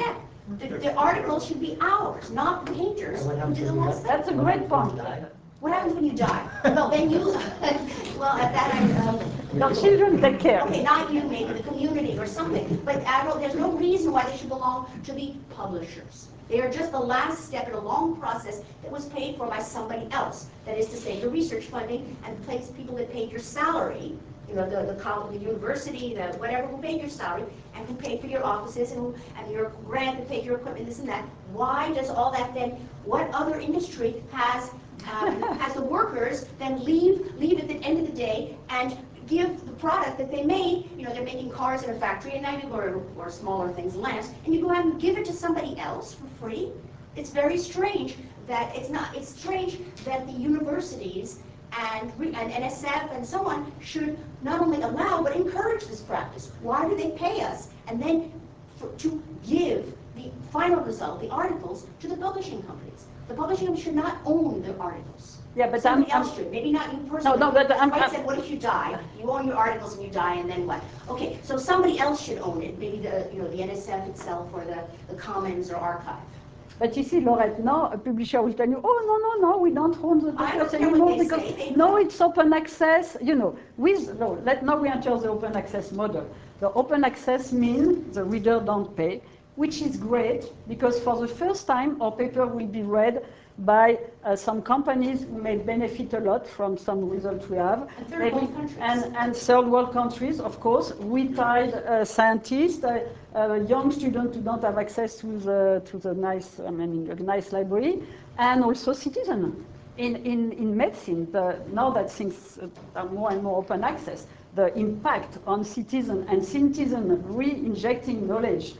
The articles should be ours, not the painters who did the law. That's a great point. What happens when you die? Well, then you, well, at that Your children take care. okay, not you, maybe the community or something, but there's no reason why they should belong to the publishers. They are just the last step in a long process that was paid for by somebody else. That is to say, your research funding and the people that paid your salary, you know, the college, the university, the whatever, who paid your salary and who paid for your offices and your grant and paid your equipment, this and that. Why does all that then, what other industry has the workers then leave at the end of the day and give the product that they made, you know, they're making cars in a factory and now you go, or smaller things, lamps, and you go out and give it to somebody else for free? It's very strange that it's strange that the universities and NSF and so on should not only allow but encourage this practice. Why do they pay us? And then to give the final result, the articles, to the publishing companies. The publishing companies should not own the articles. Yeah, but somebody else should. Maybe not you personally. No, but I said, what if you die? You own your articles and you die, and then what? Okay, so somebody else should own it. Maybe the NSF itself, or the Commons or Archive. But you see, Laurette, now a publisher will tell you, oh, no, we don't own the papers anymore because no, it's open access. You know, now we enter the open access model. The open access means the reader don't pay, which is great because for the first time our paper will be read by some companies who may benefit a lot from some results we have. And third world countries. And third world countries, of course, retired scientists, young students who don't have access to the nice, a nice library, and also citizens. In medicine, now that things are more and more open access, the impact on citizens and citizens re-injecting knowledge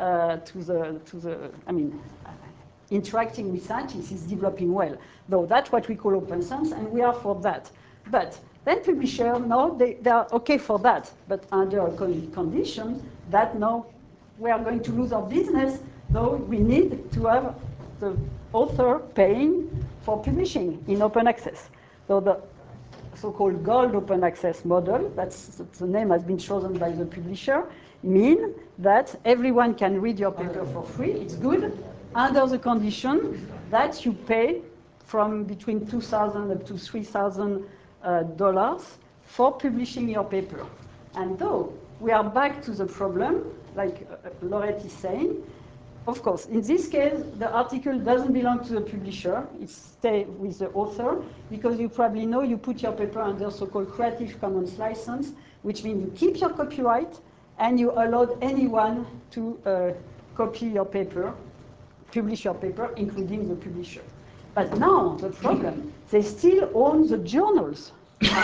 interacting with scientists is developing well. Though that's what we call open science, and we are for that. But then publishers, no, they are okay for that, but under a condition that no, we are going to lose our business, though we need to have the author paying for publishing in open access. So the so-called gold open access model, the name has been chosen by the publisher, mean that everyone can read your paper for free, it's good, under the condition that you pay from between $2,000 up to $3,000 for publishing your paper. And though we are back to the problem, like Laurette is saying, of course, in this case, the article doesn't belong to the publisher, it stays with the author, because you probably know you put your paper under so-called Creative Commons license, which means you keep your copyright and you allow anyone to copy your paper, publish your paper, including the publisher. But now, the problem, they still own the journals.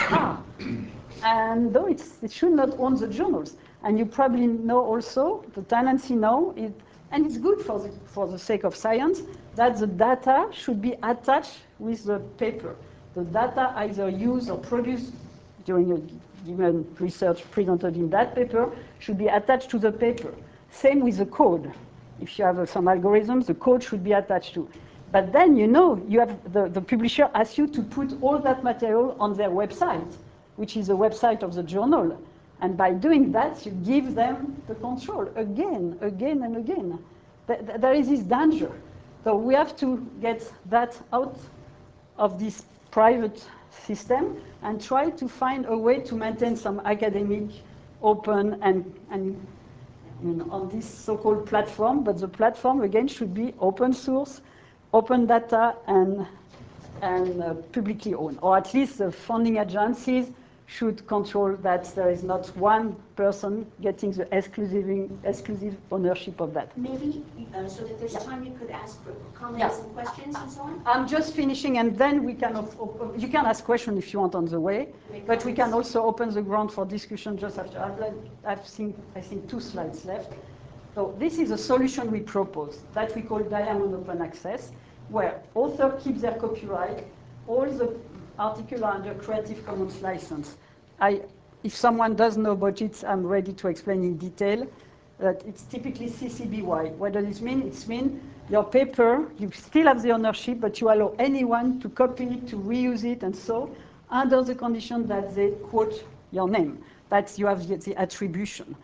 And though it should not own the journals. And you probably know also, the tendency now, and it's good for the sake of science, that the data should be attached with the paper. The data either used or produced during a given research presented in that paper should be attached to the paper. Same with the code. If you have some algorithms, the code should be attached to. But then, you know, you have the publisher asks you to put all that material on their website, which is the website of the journal. And by doing that, you give them the control again and again. There is this danger. So we have to get that out of this private system and try to find a way to maintain some academic, open, and on this so-called platform. But the platform, again, should be open source, open data, and publicly owned. Or at least the funding agencies should control that there is not one person getting the exclusive ownership of that. Maybe, so that there's time you could ask for comments and questions and so on? I'm just finishing, and then we can, you can ask questions if you want on the way, but we can also open the ground for discussion just after. I think 2 slides left. So this is a solution we propose that we call Diamond Open Access, where authors keep their copyright, all the articles are under Creative Commons license. If someone doesn't know about it, I'm ready to explain in detail. That it's typically CC BY. What does it mean? It means your paper, you still have the ownership, but you allow anyone to copy it, to reuse it, and so, under the condition that they quote your name, that you have the attribution.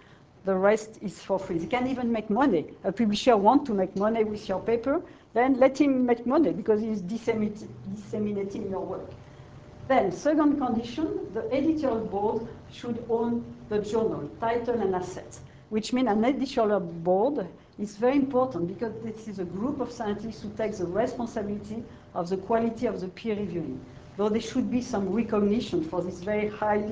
the rest is for free. They can even make money. A publisher wants to make money with your paper, then let him make money because he's disseminating your work. Then, second condition, the editorial board should own the journal, title and assets, which means an editorial board is very important because this is a group of scientists who takes the responsibility of the quality of the peer reviewing. Though there should be some recognition for this very high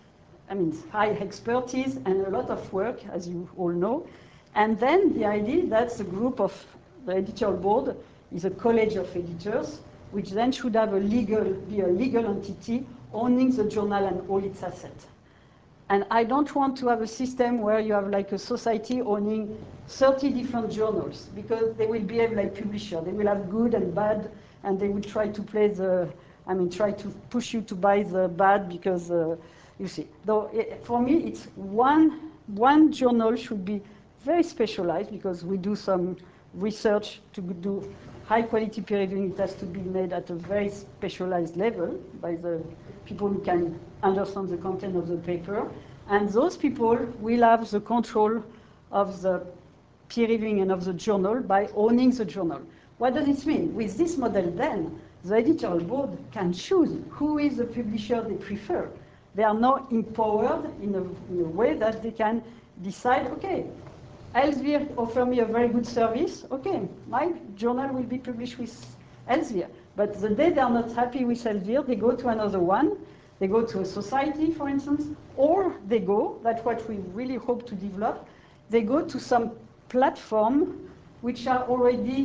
expertise and a lot of work, as you all know. And then the idea that the group of the editorial board is a college of editors, which then should have be a legal entity owning the journal and all its assets. And I don't want to have a system where you have like a society owning 30 different journals, because they will behave like publishers. They will have good and bad, and they will try to play try to push you to buy the bad because, you see. Though for me, it's one journal should be very specialized, because we do some research to do high quality peer reviewing. It has to be made at a very specialized level by the people who can understand the content of the paper. And those people will have the control of the peer reviewing and of the journal by owning the journal. What does it mean? With this model then, the editorial board can choose who is the publisher they prefer. They are now empowered in a way that they can decide, okay, Elsevier offer me a very good service, okay, my journal will be published with Elsevier. But the day they are not happy with Elsevier, they go to another one, they go to a society, for instance, or they go, that's what we really hope to develop, they go to some platform which are already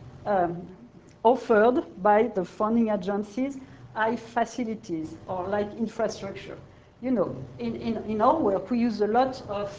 offered by the funding agencies, facilities, or like infrastructure. You know, in our work, we use a lot of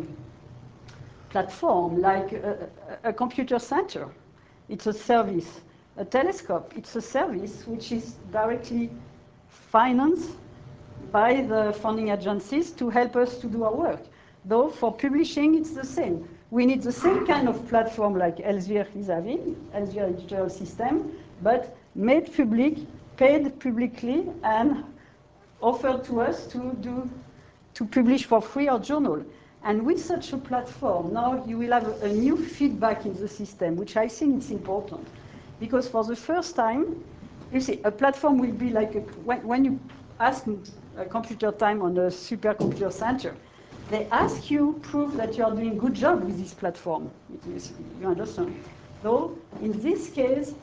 platform, like a computer center. It's a service. A telescope, it's a service which is directly financed by the funding agencies to help us to do our work. Though for publishing, it's the same. We need the same kind of platform like Elsevier is having, Elsevier editorial system, but made public, paid publicly, and offered to us to publish for free our journal. And with such a platform, now you will have a new feedback in the system, which I think is important. Because for the first time, you see, a platform will be like, when you ask a computer time on a supercomputer center, they ask you proof that you are doing a good job with this platform. You understand? So in this case,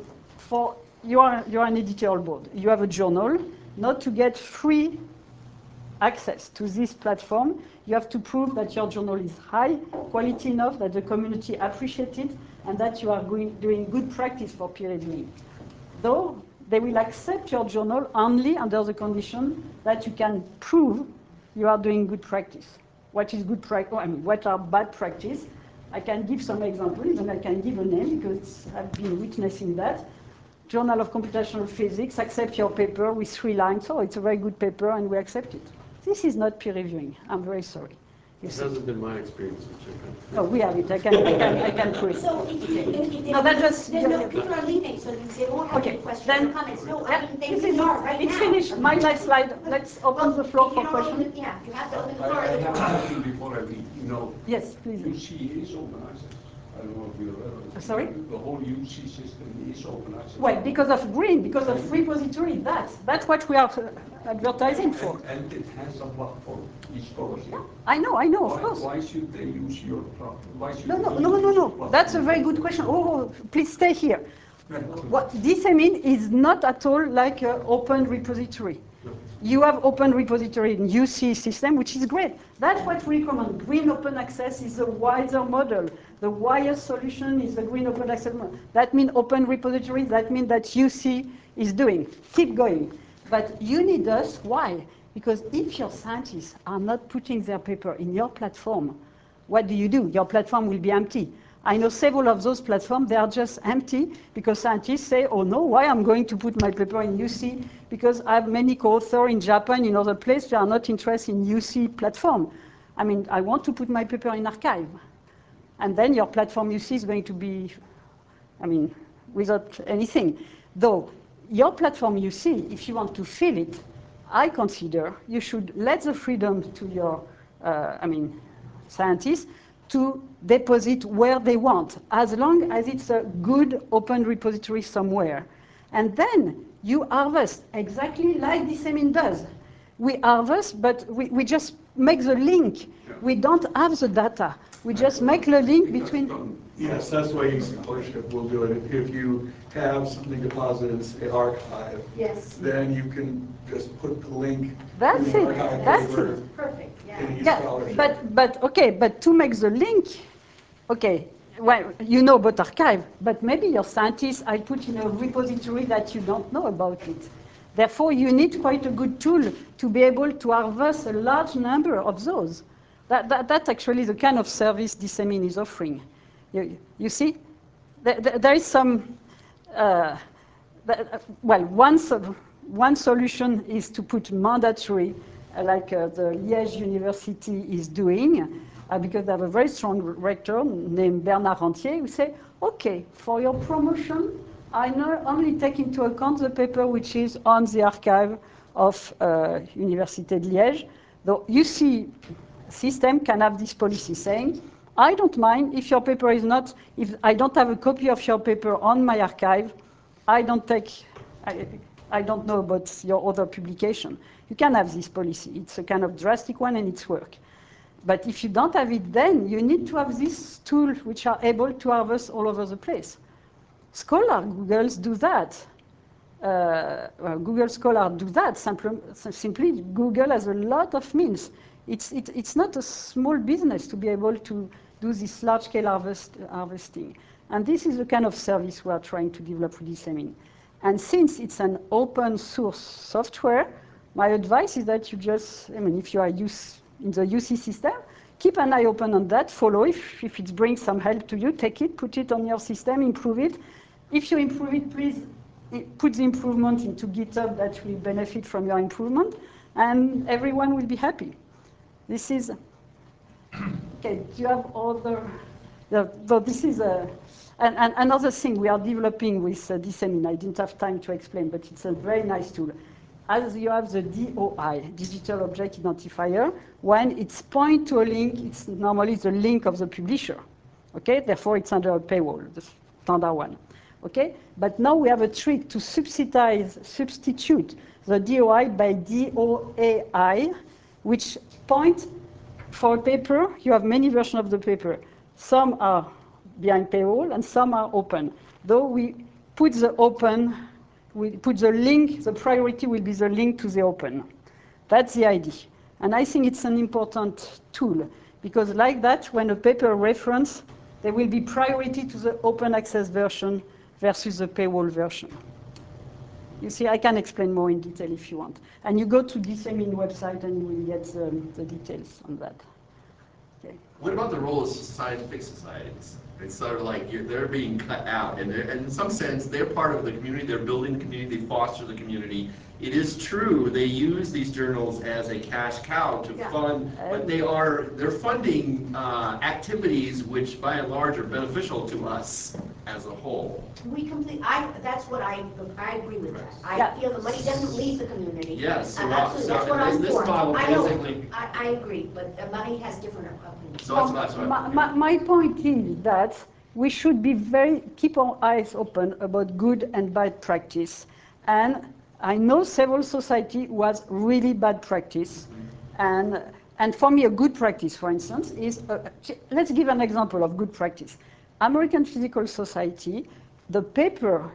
you are an editorial board. You have a journal. Not to get free access to this platform, you have to prove that your journal is high quality enough, that the community appreciates it, and that you are doing good practice for peer reviewing. Though they will accept your journal only under the condition that you can prove you are doing good practice. What is good practice? What are bad practice? I can give some examples, and I can give a name because I've been witnessing that. Journal of Computational Physics, accept your paper with 3 lines. Oh, it's a very good paper, and we accept it. This is not peer reviewing. I'm very sorry. It hasn't been my experience with Japan. No, we have it. I can prove it. So No, that just... no, people are leaving, so they won't have any questions or comments. No, I mean, they really are right now. It's finished. My last slide. Let's open the floor for questions. Yeah, you have to open the floor. I have something before I leave. You know, Yes, please. UC is open access. I don't know if you're aware of it. Sorry? The whole UC system is open access. Well, because of green, because of repository, that's what we are advertising for. And it has a platform, eScholarship. I know, of course. Why should they use your platform? Why should No. That's a very good question. Oh, please stay here. What DisseMin is not at all like an open repository. You have open repository in UC system, which is great. That's what we recommend. Green open access is a wider model. The wider solution is the green open access model. That means open repository. That means that UC is doing. Keep going. But you need us. Why? Because if your scientists are not putting their paper in your platform, what do? Your platform will be empty. I know several of those platforms, they are just empty because scientists say, oh no, why I'm going to put my paper in UC? Because I have many co-authors in Japan, in other places, they are not interested in UC platform. I mean, I want to put my paper in archive. And then your platform UC is going to be, without anything. Though, your platform UC, if you want to fill it, I consider you should let the freedom to your, scientists to deposit where they want, as long as it's a good open repository somewhere. And then you harvest, exactly like Dissemin does. We harvest, but we just make the link. We don't have the data. We just make the link between... Yes, that's the way UC Partnership will do it. If you have something deposited in the archive, Yes. then you can just put the link That's to the it. archive That's paper it. Perfect, yeah. in Yeah, eScholarship. but to make the link, okay, well, you know about archive, but maybe your scientists I put in a repository that you don't know about it. Therefore, you need quite a good tool to be able to harvest a large number of those. That's actually the kind of service Dissemin is offering. You see, there is some, well, one solution is to put mandatory, like the Liège University is doing, because they have a very strong rector named Bernard Rentier, who say, okay, for your promotion, I only take into account the paper which is on the archive of Université de Liège. The UC system can have this policy saying, I don't mind if your paper is not, if I don't have a copy of your paper on my archive, I don't know about your other publication. You can have this policy. It's a kind of drastic one and it's work. But if you don't have it, then you need to have these tools which are able to harvest all over the place. Scholar Googles do that. Google Scholar do that. Simply, Google has a lot of means. It's not a small business to be able to do this large-scale harvesting. And this is the kind of service we are trying to develop with Dissemin. And since it's an open source software, my advice is that you just, if you are in the UC system, keep an eye open on that, follow if it brings some help to you, take it, put it on your system, improve it. If you improve it, please put the improvement into GitHub that will benefit from your improvement, and everyone will be happy. This is, okay, do you have other, this is another thing we are developing with Dissemin. I didn't have time to explain, but it's a very nice tool. As you have the DOI, Digital Object Identifier, when it's point to a link, it's normally the link of the publisher. Okay, therefore it's under a paywall, the standard one. Okay, but now we have a trick to substitute the DOI by DOAI, which point for a paper. You have many versions of the paper. Some are behind paywall and some are open. Though we put the open, we put the link, the priority will be the link to the open. That's the idea. And I think it's an important tool, because like that, when a paper reference, there will be priority to the open access version versus the paywall version. You see, I can explain more in detail if you want. And you go to Dissemin website and you will get the details on that. Okay. What about the role of scientific societies? It's sort of like they're being cut out, and in some sense, they're part of the community, they're building the community, they foster the community. It is true, they use these journals as a cash cow to fund, but they're funding activities which by and large are beneficial to us as a whole. That's what I agree with that. I feel the money doesn't leave the community. Yes, so absolutely, that's what I'm this for. model I know, basically. I agree, but the money has different opinions. So that's my point is that we should be keep our eyes open about good and bad practice. And I know several societies who has really bad practice. And for me, a good practice, for instance, is, let's give an example of good practice. American Physical Society, the paper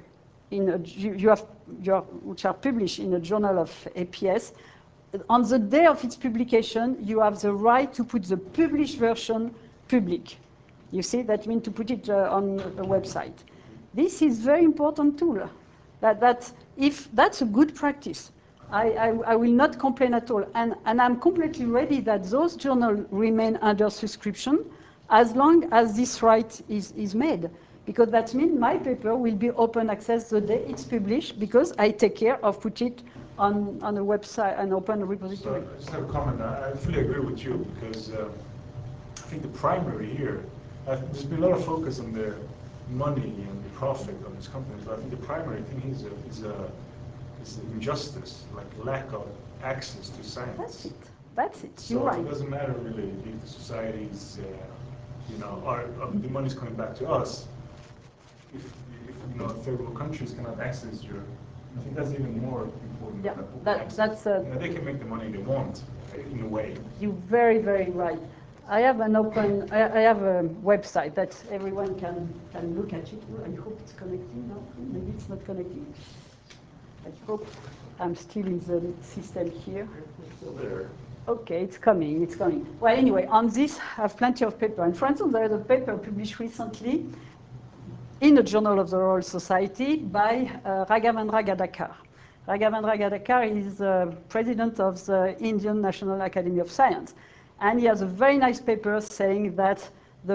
which are published in a journal of APS, on the day of its publication, you have the right to put the published version public. You see, that means to put it on a website. This is very important tool. If that's a good practice, I will not complain at all. And I'm completely ready that those journals remain under subscription as long as this right is made. Because that means my paper will be open access the day it's published, because I take care of put it on a website, an open repository. So I just have a comment. I fully agree with you, because I think the primary here, there's been a lot of focus on the money and the profit of these companies, but I think the primary thing is the injustice, like lack of access to science. That's it. That's it, So you're right. it doesn't matter really if the societies, the money's coming back to us. If third world countries cannot access Europe, I think that's even more important. Yeah, Access. They can make the money they want, in a way. You're very, very right. I have I have a website that everyone can look at it. I hope it's connecting now. Maybe it's not connecting. I hope I'm still in the system here. Still there. Okay, it's coming, it's coming. Well, anyway, on this, I have plenty of paper. And for instance, there is a paper published recently in the Journal of the Royal Society by Raghavendra Gadekar. Raghavendra Gadekar is president of the Indian National Academy of Science. And he has a very nice paper saying that the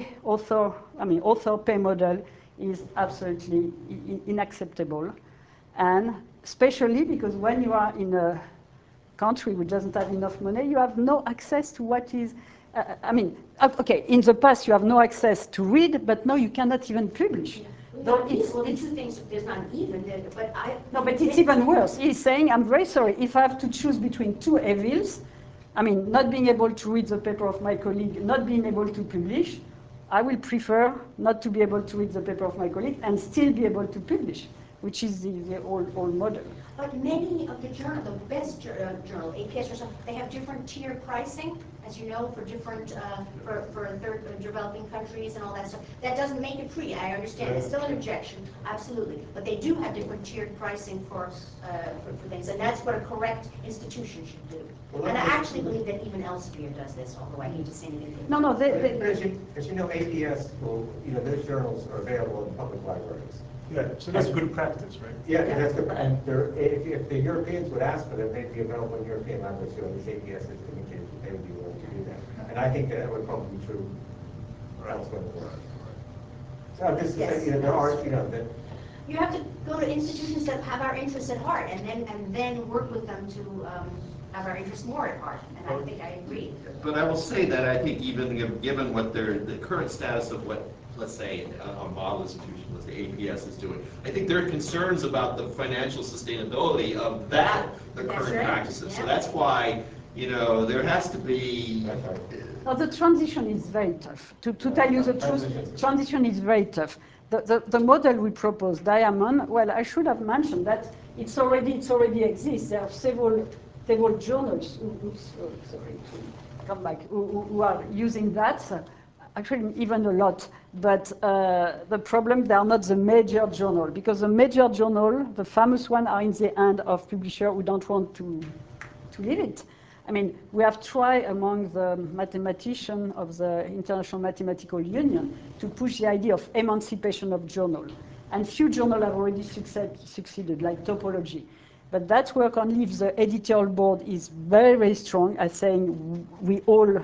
author-pay model is absolutely unacceptable. And especially because when you are in a country which doesn't have enough money, you have no access to what is, okay, in the past you have no access to read, but now you cannot even publish. Well, two things, there's not even, but No, but it's even worse. He's saying, I'm very sorry, if I have to choose between two evils, not being able to read the paper of my colleague, not being able to publish, I will prefer not to be able to read the paper of my colleague and still be able to publish, which is the old model. But many of the the best journal, APS or something, they have different tier pricing, as you know, for different, for third developing countries and all that stuff. That doesn't make it free, I understand. It's still an objection, absolutely. But they do have different tiered pricing for things, and that's what a correct institution should do. And I actually believe that even Elsevier does this, although I hate to say anything. No, as you know, APS will, those journals are available in public libraries. Yeah, so that's good practice, right? Yeah, and that's good. And if the Europeans would ask for them, they'd be available in European language. So this APS has indicated that they would be willing to do that. And I think that would probably be true elsewhere in the world. So I'm just saying, there are, that. You have to go to institutions that have our interests at heart, and then work with them to have our interests more at heart. And I think I agree. But I will say that I think even given what the current status of what, let's say, a model institution, let's say APS is doing, I think there are concerns about the financial sustainability of the current practices. Yeah. So that's why, there has to be. No, the transition is very tough. To tell you the truth, transition is very tough. The model we propose, Diamond, well, I should have mentioned that it already exists. There are several journals who are using that. Actually, even a lot. But the problem, they are not the major journal, because the major journal, the famous one, are in the hand of publishers who don't want to leave it. We have tried among the mathematicians of the International Mathematical Union to push the idea of emancipation of journal. And few journals have already succeeded, like Topology. But that work only if the editorial board is very, very strong at saying we all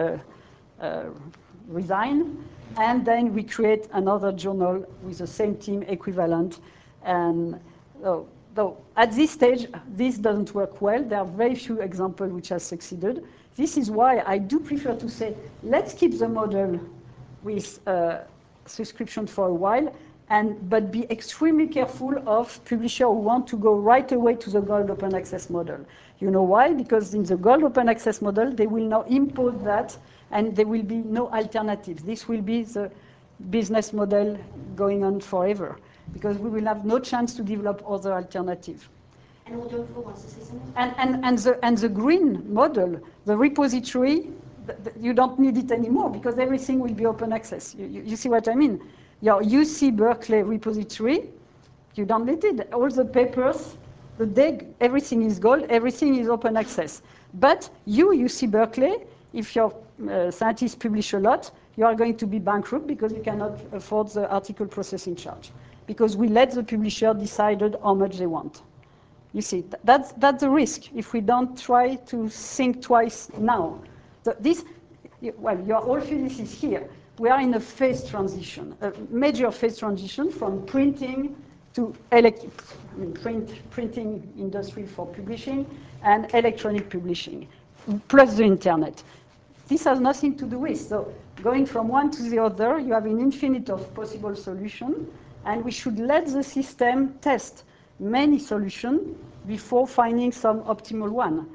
resign, and then we create another journal with the same team equivalent. And though at this stage, this doesn't work well. There are very few examples which have succeeded. This is why I do prefer to say, let's keep the model with subscription for a while, but be extremely careful of publishers who want to go right away to the gold open access model. You know why? Because in the gold open access model, they will now impose that, and there will be no alternatives. This will be the business model going on forever, because we will have no chance to develop other alternatives. And Rodolfo wants to say something? And the green model, the repository, you don't need it anymore, because everything will be open access. You see what I mean? Your UC Berkeley repository, you don't need it. All the papers, everything is gold, everything is open access. But UC Berkeley, if your scientists publish a lot, you are going to be bankrupt because you cannot afford the article processing charge. Because we let the publisher decide how much they want. You see, that's the risk if we don't try to think twice now. You are all physicists here. We are in a phase transition, a major phase transition from printing to printing industry for publishing and electronic publishing, plus the internet. This has nothing to do with. So going from one to the other, you have an infinite of possible solutions, and we should let the system test many solutions before finding some optimal one.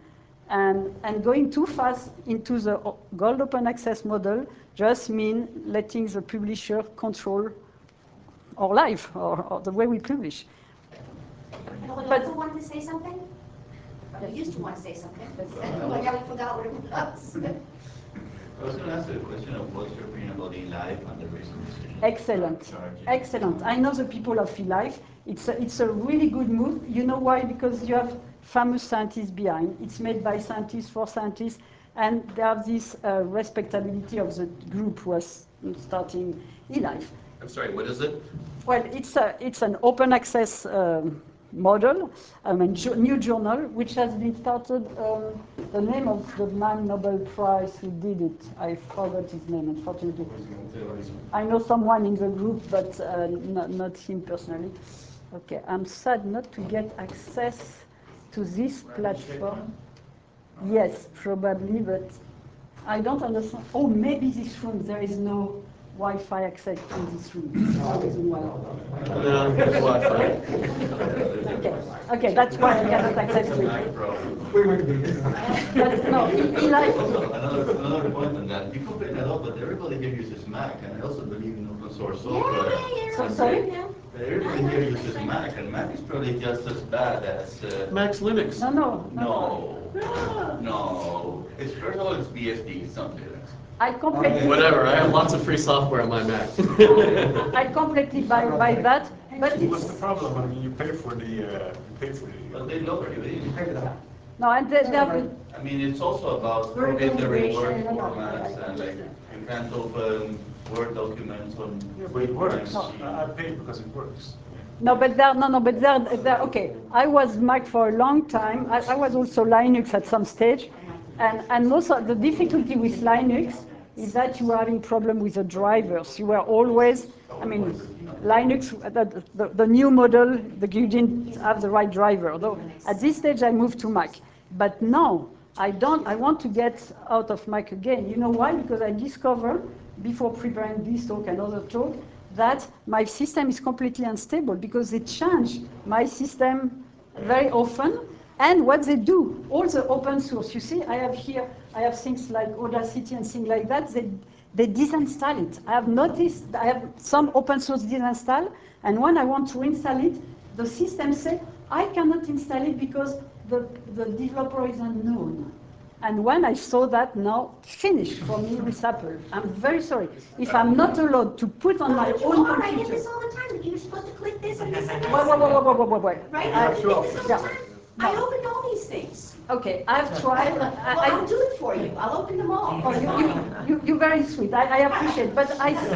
And going too fast into the gold open access model just means letting the publisher control our life or the way we publish. But who wanted to say something? You used to want to say something. I forgot what it was. I was going to ask you a question of what's your opinion about eLife and the recent decision. Excellent, excellent. I know the people of eLife. It's a really good move. You know why? Because you have famous scientists behind. It's made by scientists for scientists, and they have this respectability of the group who was starting eLife. I'm sorry, what is it? Well, it's an open access model, new journal, which has been started. The name of the man Nobel Prize who did it, I forgot his name, unfortunately. I know someone in the group, but not him personally. Okay, I'm sad not to get access to this platform. Yes, probably, but I don't understand. Oh, maybe this room, there is no Wi-Fi access in this room. No, there's Wi-Fi. Okay, that's why I cannot access to it. But no, eLife. Also, another point on that. You complain a lot, but everybody here uses Mac, and I also believe in open source software. So, sorry? Everybody here uses Mac, and Mac is probably just as bad as... Max Linux. No. It's, first of all, it's BSD, it's not Linux. I completely... Whatever, I have lots of free software on my Mac. I completely buy that, but What's the problem? I mean, you pay for the... But they lower you in. No, and they have... I mean, it's also about proprietary word formats, and like, you can't open Word documents on... Yeah, but it works. I pay because it works. No, but they're okay. I was Mac for a long time. I was also Linux at some stage. And most of the difficulty with Linux is that you were having problem with the drivers. You were always, I mean, Linux, the new model, you didn't have the right driver. Although at this stage I moved to Mac. But now, I want to get out of Mac again. You know why? Because I discovered, before preparing this talk and other talk, that my system is completely unstable because they change my system very often. And what they do, all the open source, you see, I have things like Audacity and things like that, they disinstall it. I have noticed, I have some open source disinstall, and when I want to install it, the system says, I cannot install it because the developer is unknown. And when I saw that, now, finished for me with Apple. I'm very sorry. If I'm not allowed to put on my own computer... I get this all the time. You're supposed to click this and this and this. Wait. Right? I opened all these things. Okay, I've tried. I'll do it for you. I'll open them all. Oh, you're very sweet. I appreciate it. But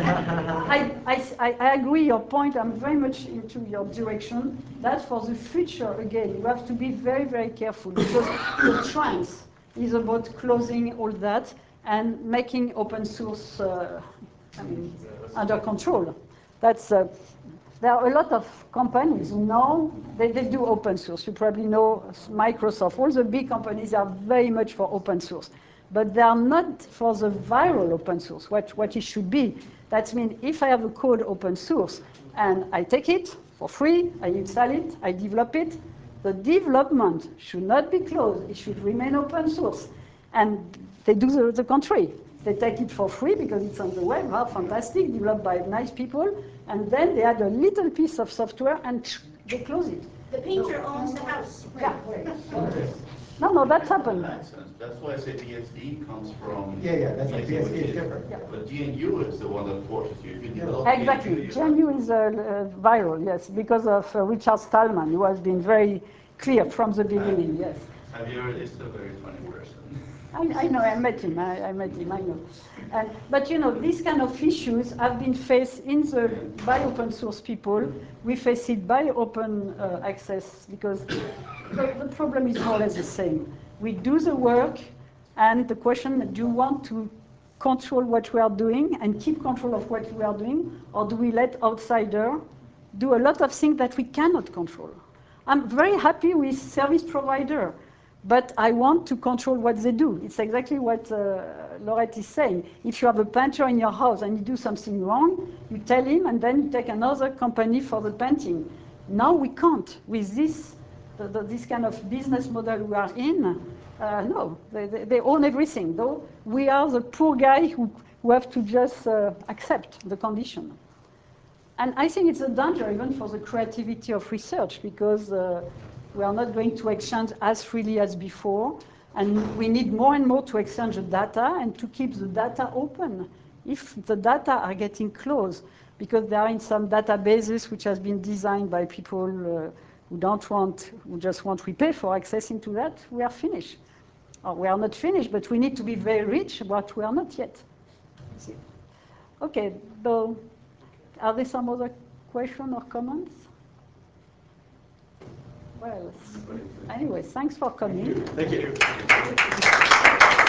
I agree your point. I'm very much into your direction. That for the future, again, you have to be very, very careful because the trend is about closing all that and making open source under control. That's there are a lot of companies who know they do open source. You probably know Microsoft. All the big companies are very much for open source. But they are not for the viral open source, what it should be. That means if I have a code open source and I take it for free, I install it, I develop it, the development should not be closed. It should remain open source. And they do the contrary. They take it for free because it's on the web, fantastic, developed by nice people, and then they add a little piece of software and they close it. The painter owns the house. Yeah. No, that's happened. That's why I say BSD comes from... Yeah, that's like BSD is different. Yeah. But GNU is the one that forces you. If you develop Exactly. GNU is viral, yes, because of Richard Stallman, who has been very clear from the beginning, yes. Javier is a very funny person. I know, I met him, I know. But you know, these kind of issues have been faced by open source people. We face it by open access because the problem is more or less the same. We do the work, and the question, do you want to control what we are doing and keep control of what we are doing, or do we let outsiders do a lot of things that we cannot control? I'm very happy with service provider. But I want to control what they do. It's exactly what Laurette is saying. If you have a painter in your house and you do something wrong, you tell him and then you take another company for the painting. Now we can't. With this this kind of business model we are in, no, they own everything. Though we are the poor guy who have to just accept the condition. And I think it's a danger even for the creativity of research, because we are not going to exchange as freely as before, and we need more and more to exchange the data and to keep the data open. If the data are getting closed, because they are in some databases which has been designed by people who just want we pay for accessing to that, we are finished. Or we are not finished, but we need to be very rich, but we are not yet. Okay, so are there some other questions or comments? Well, anyway, thanks for coming. Thank you.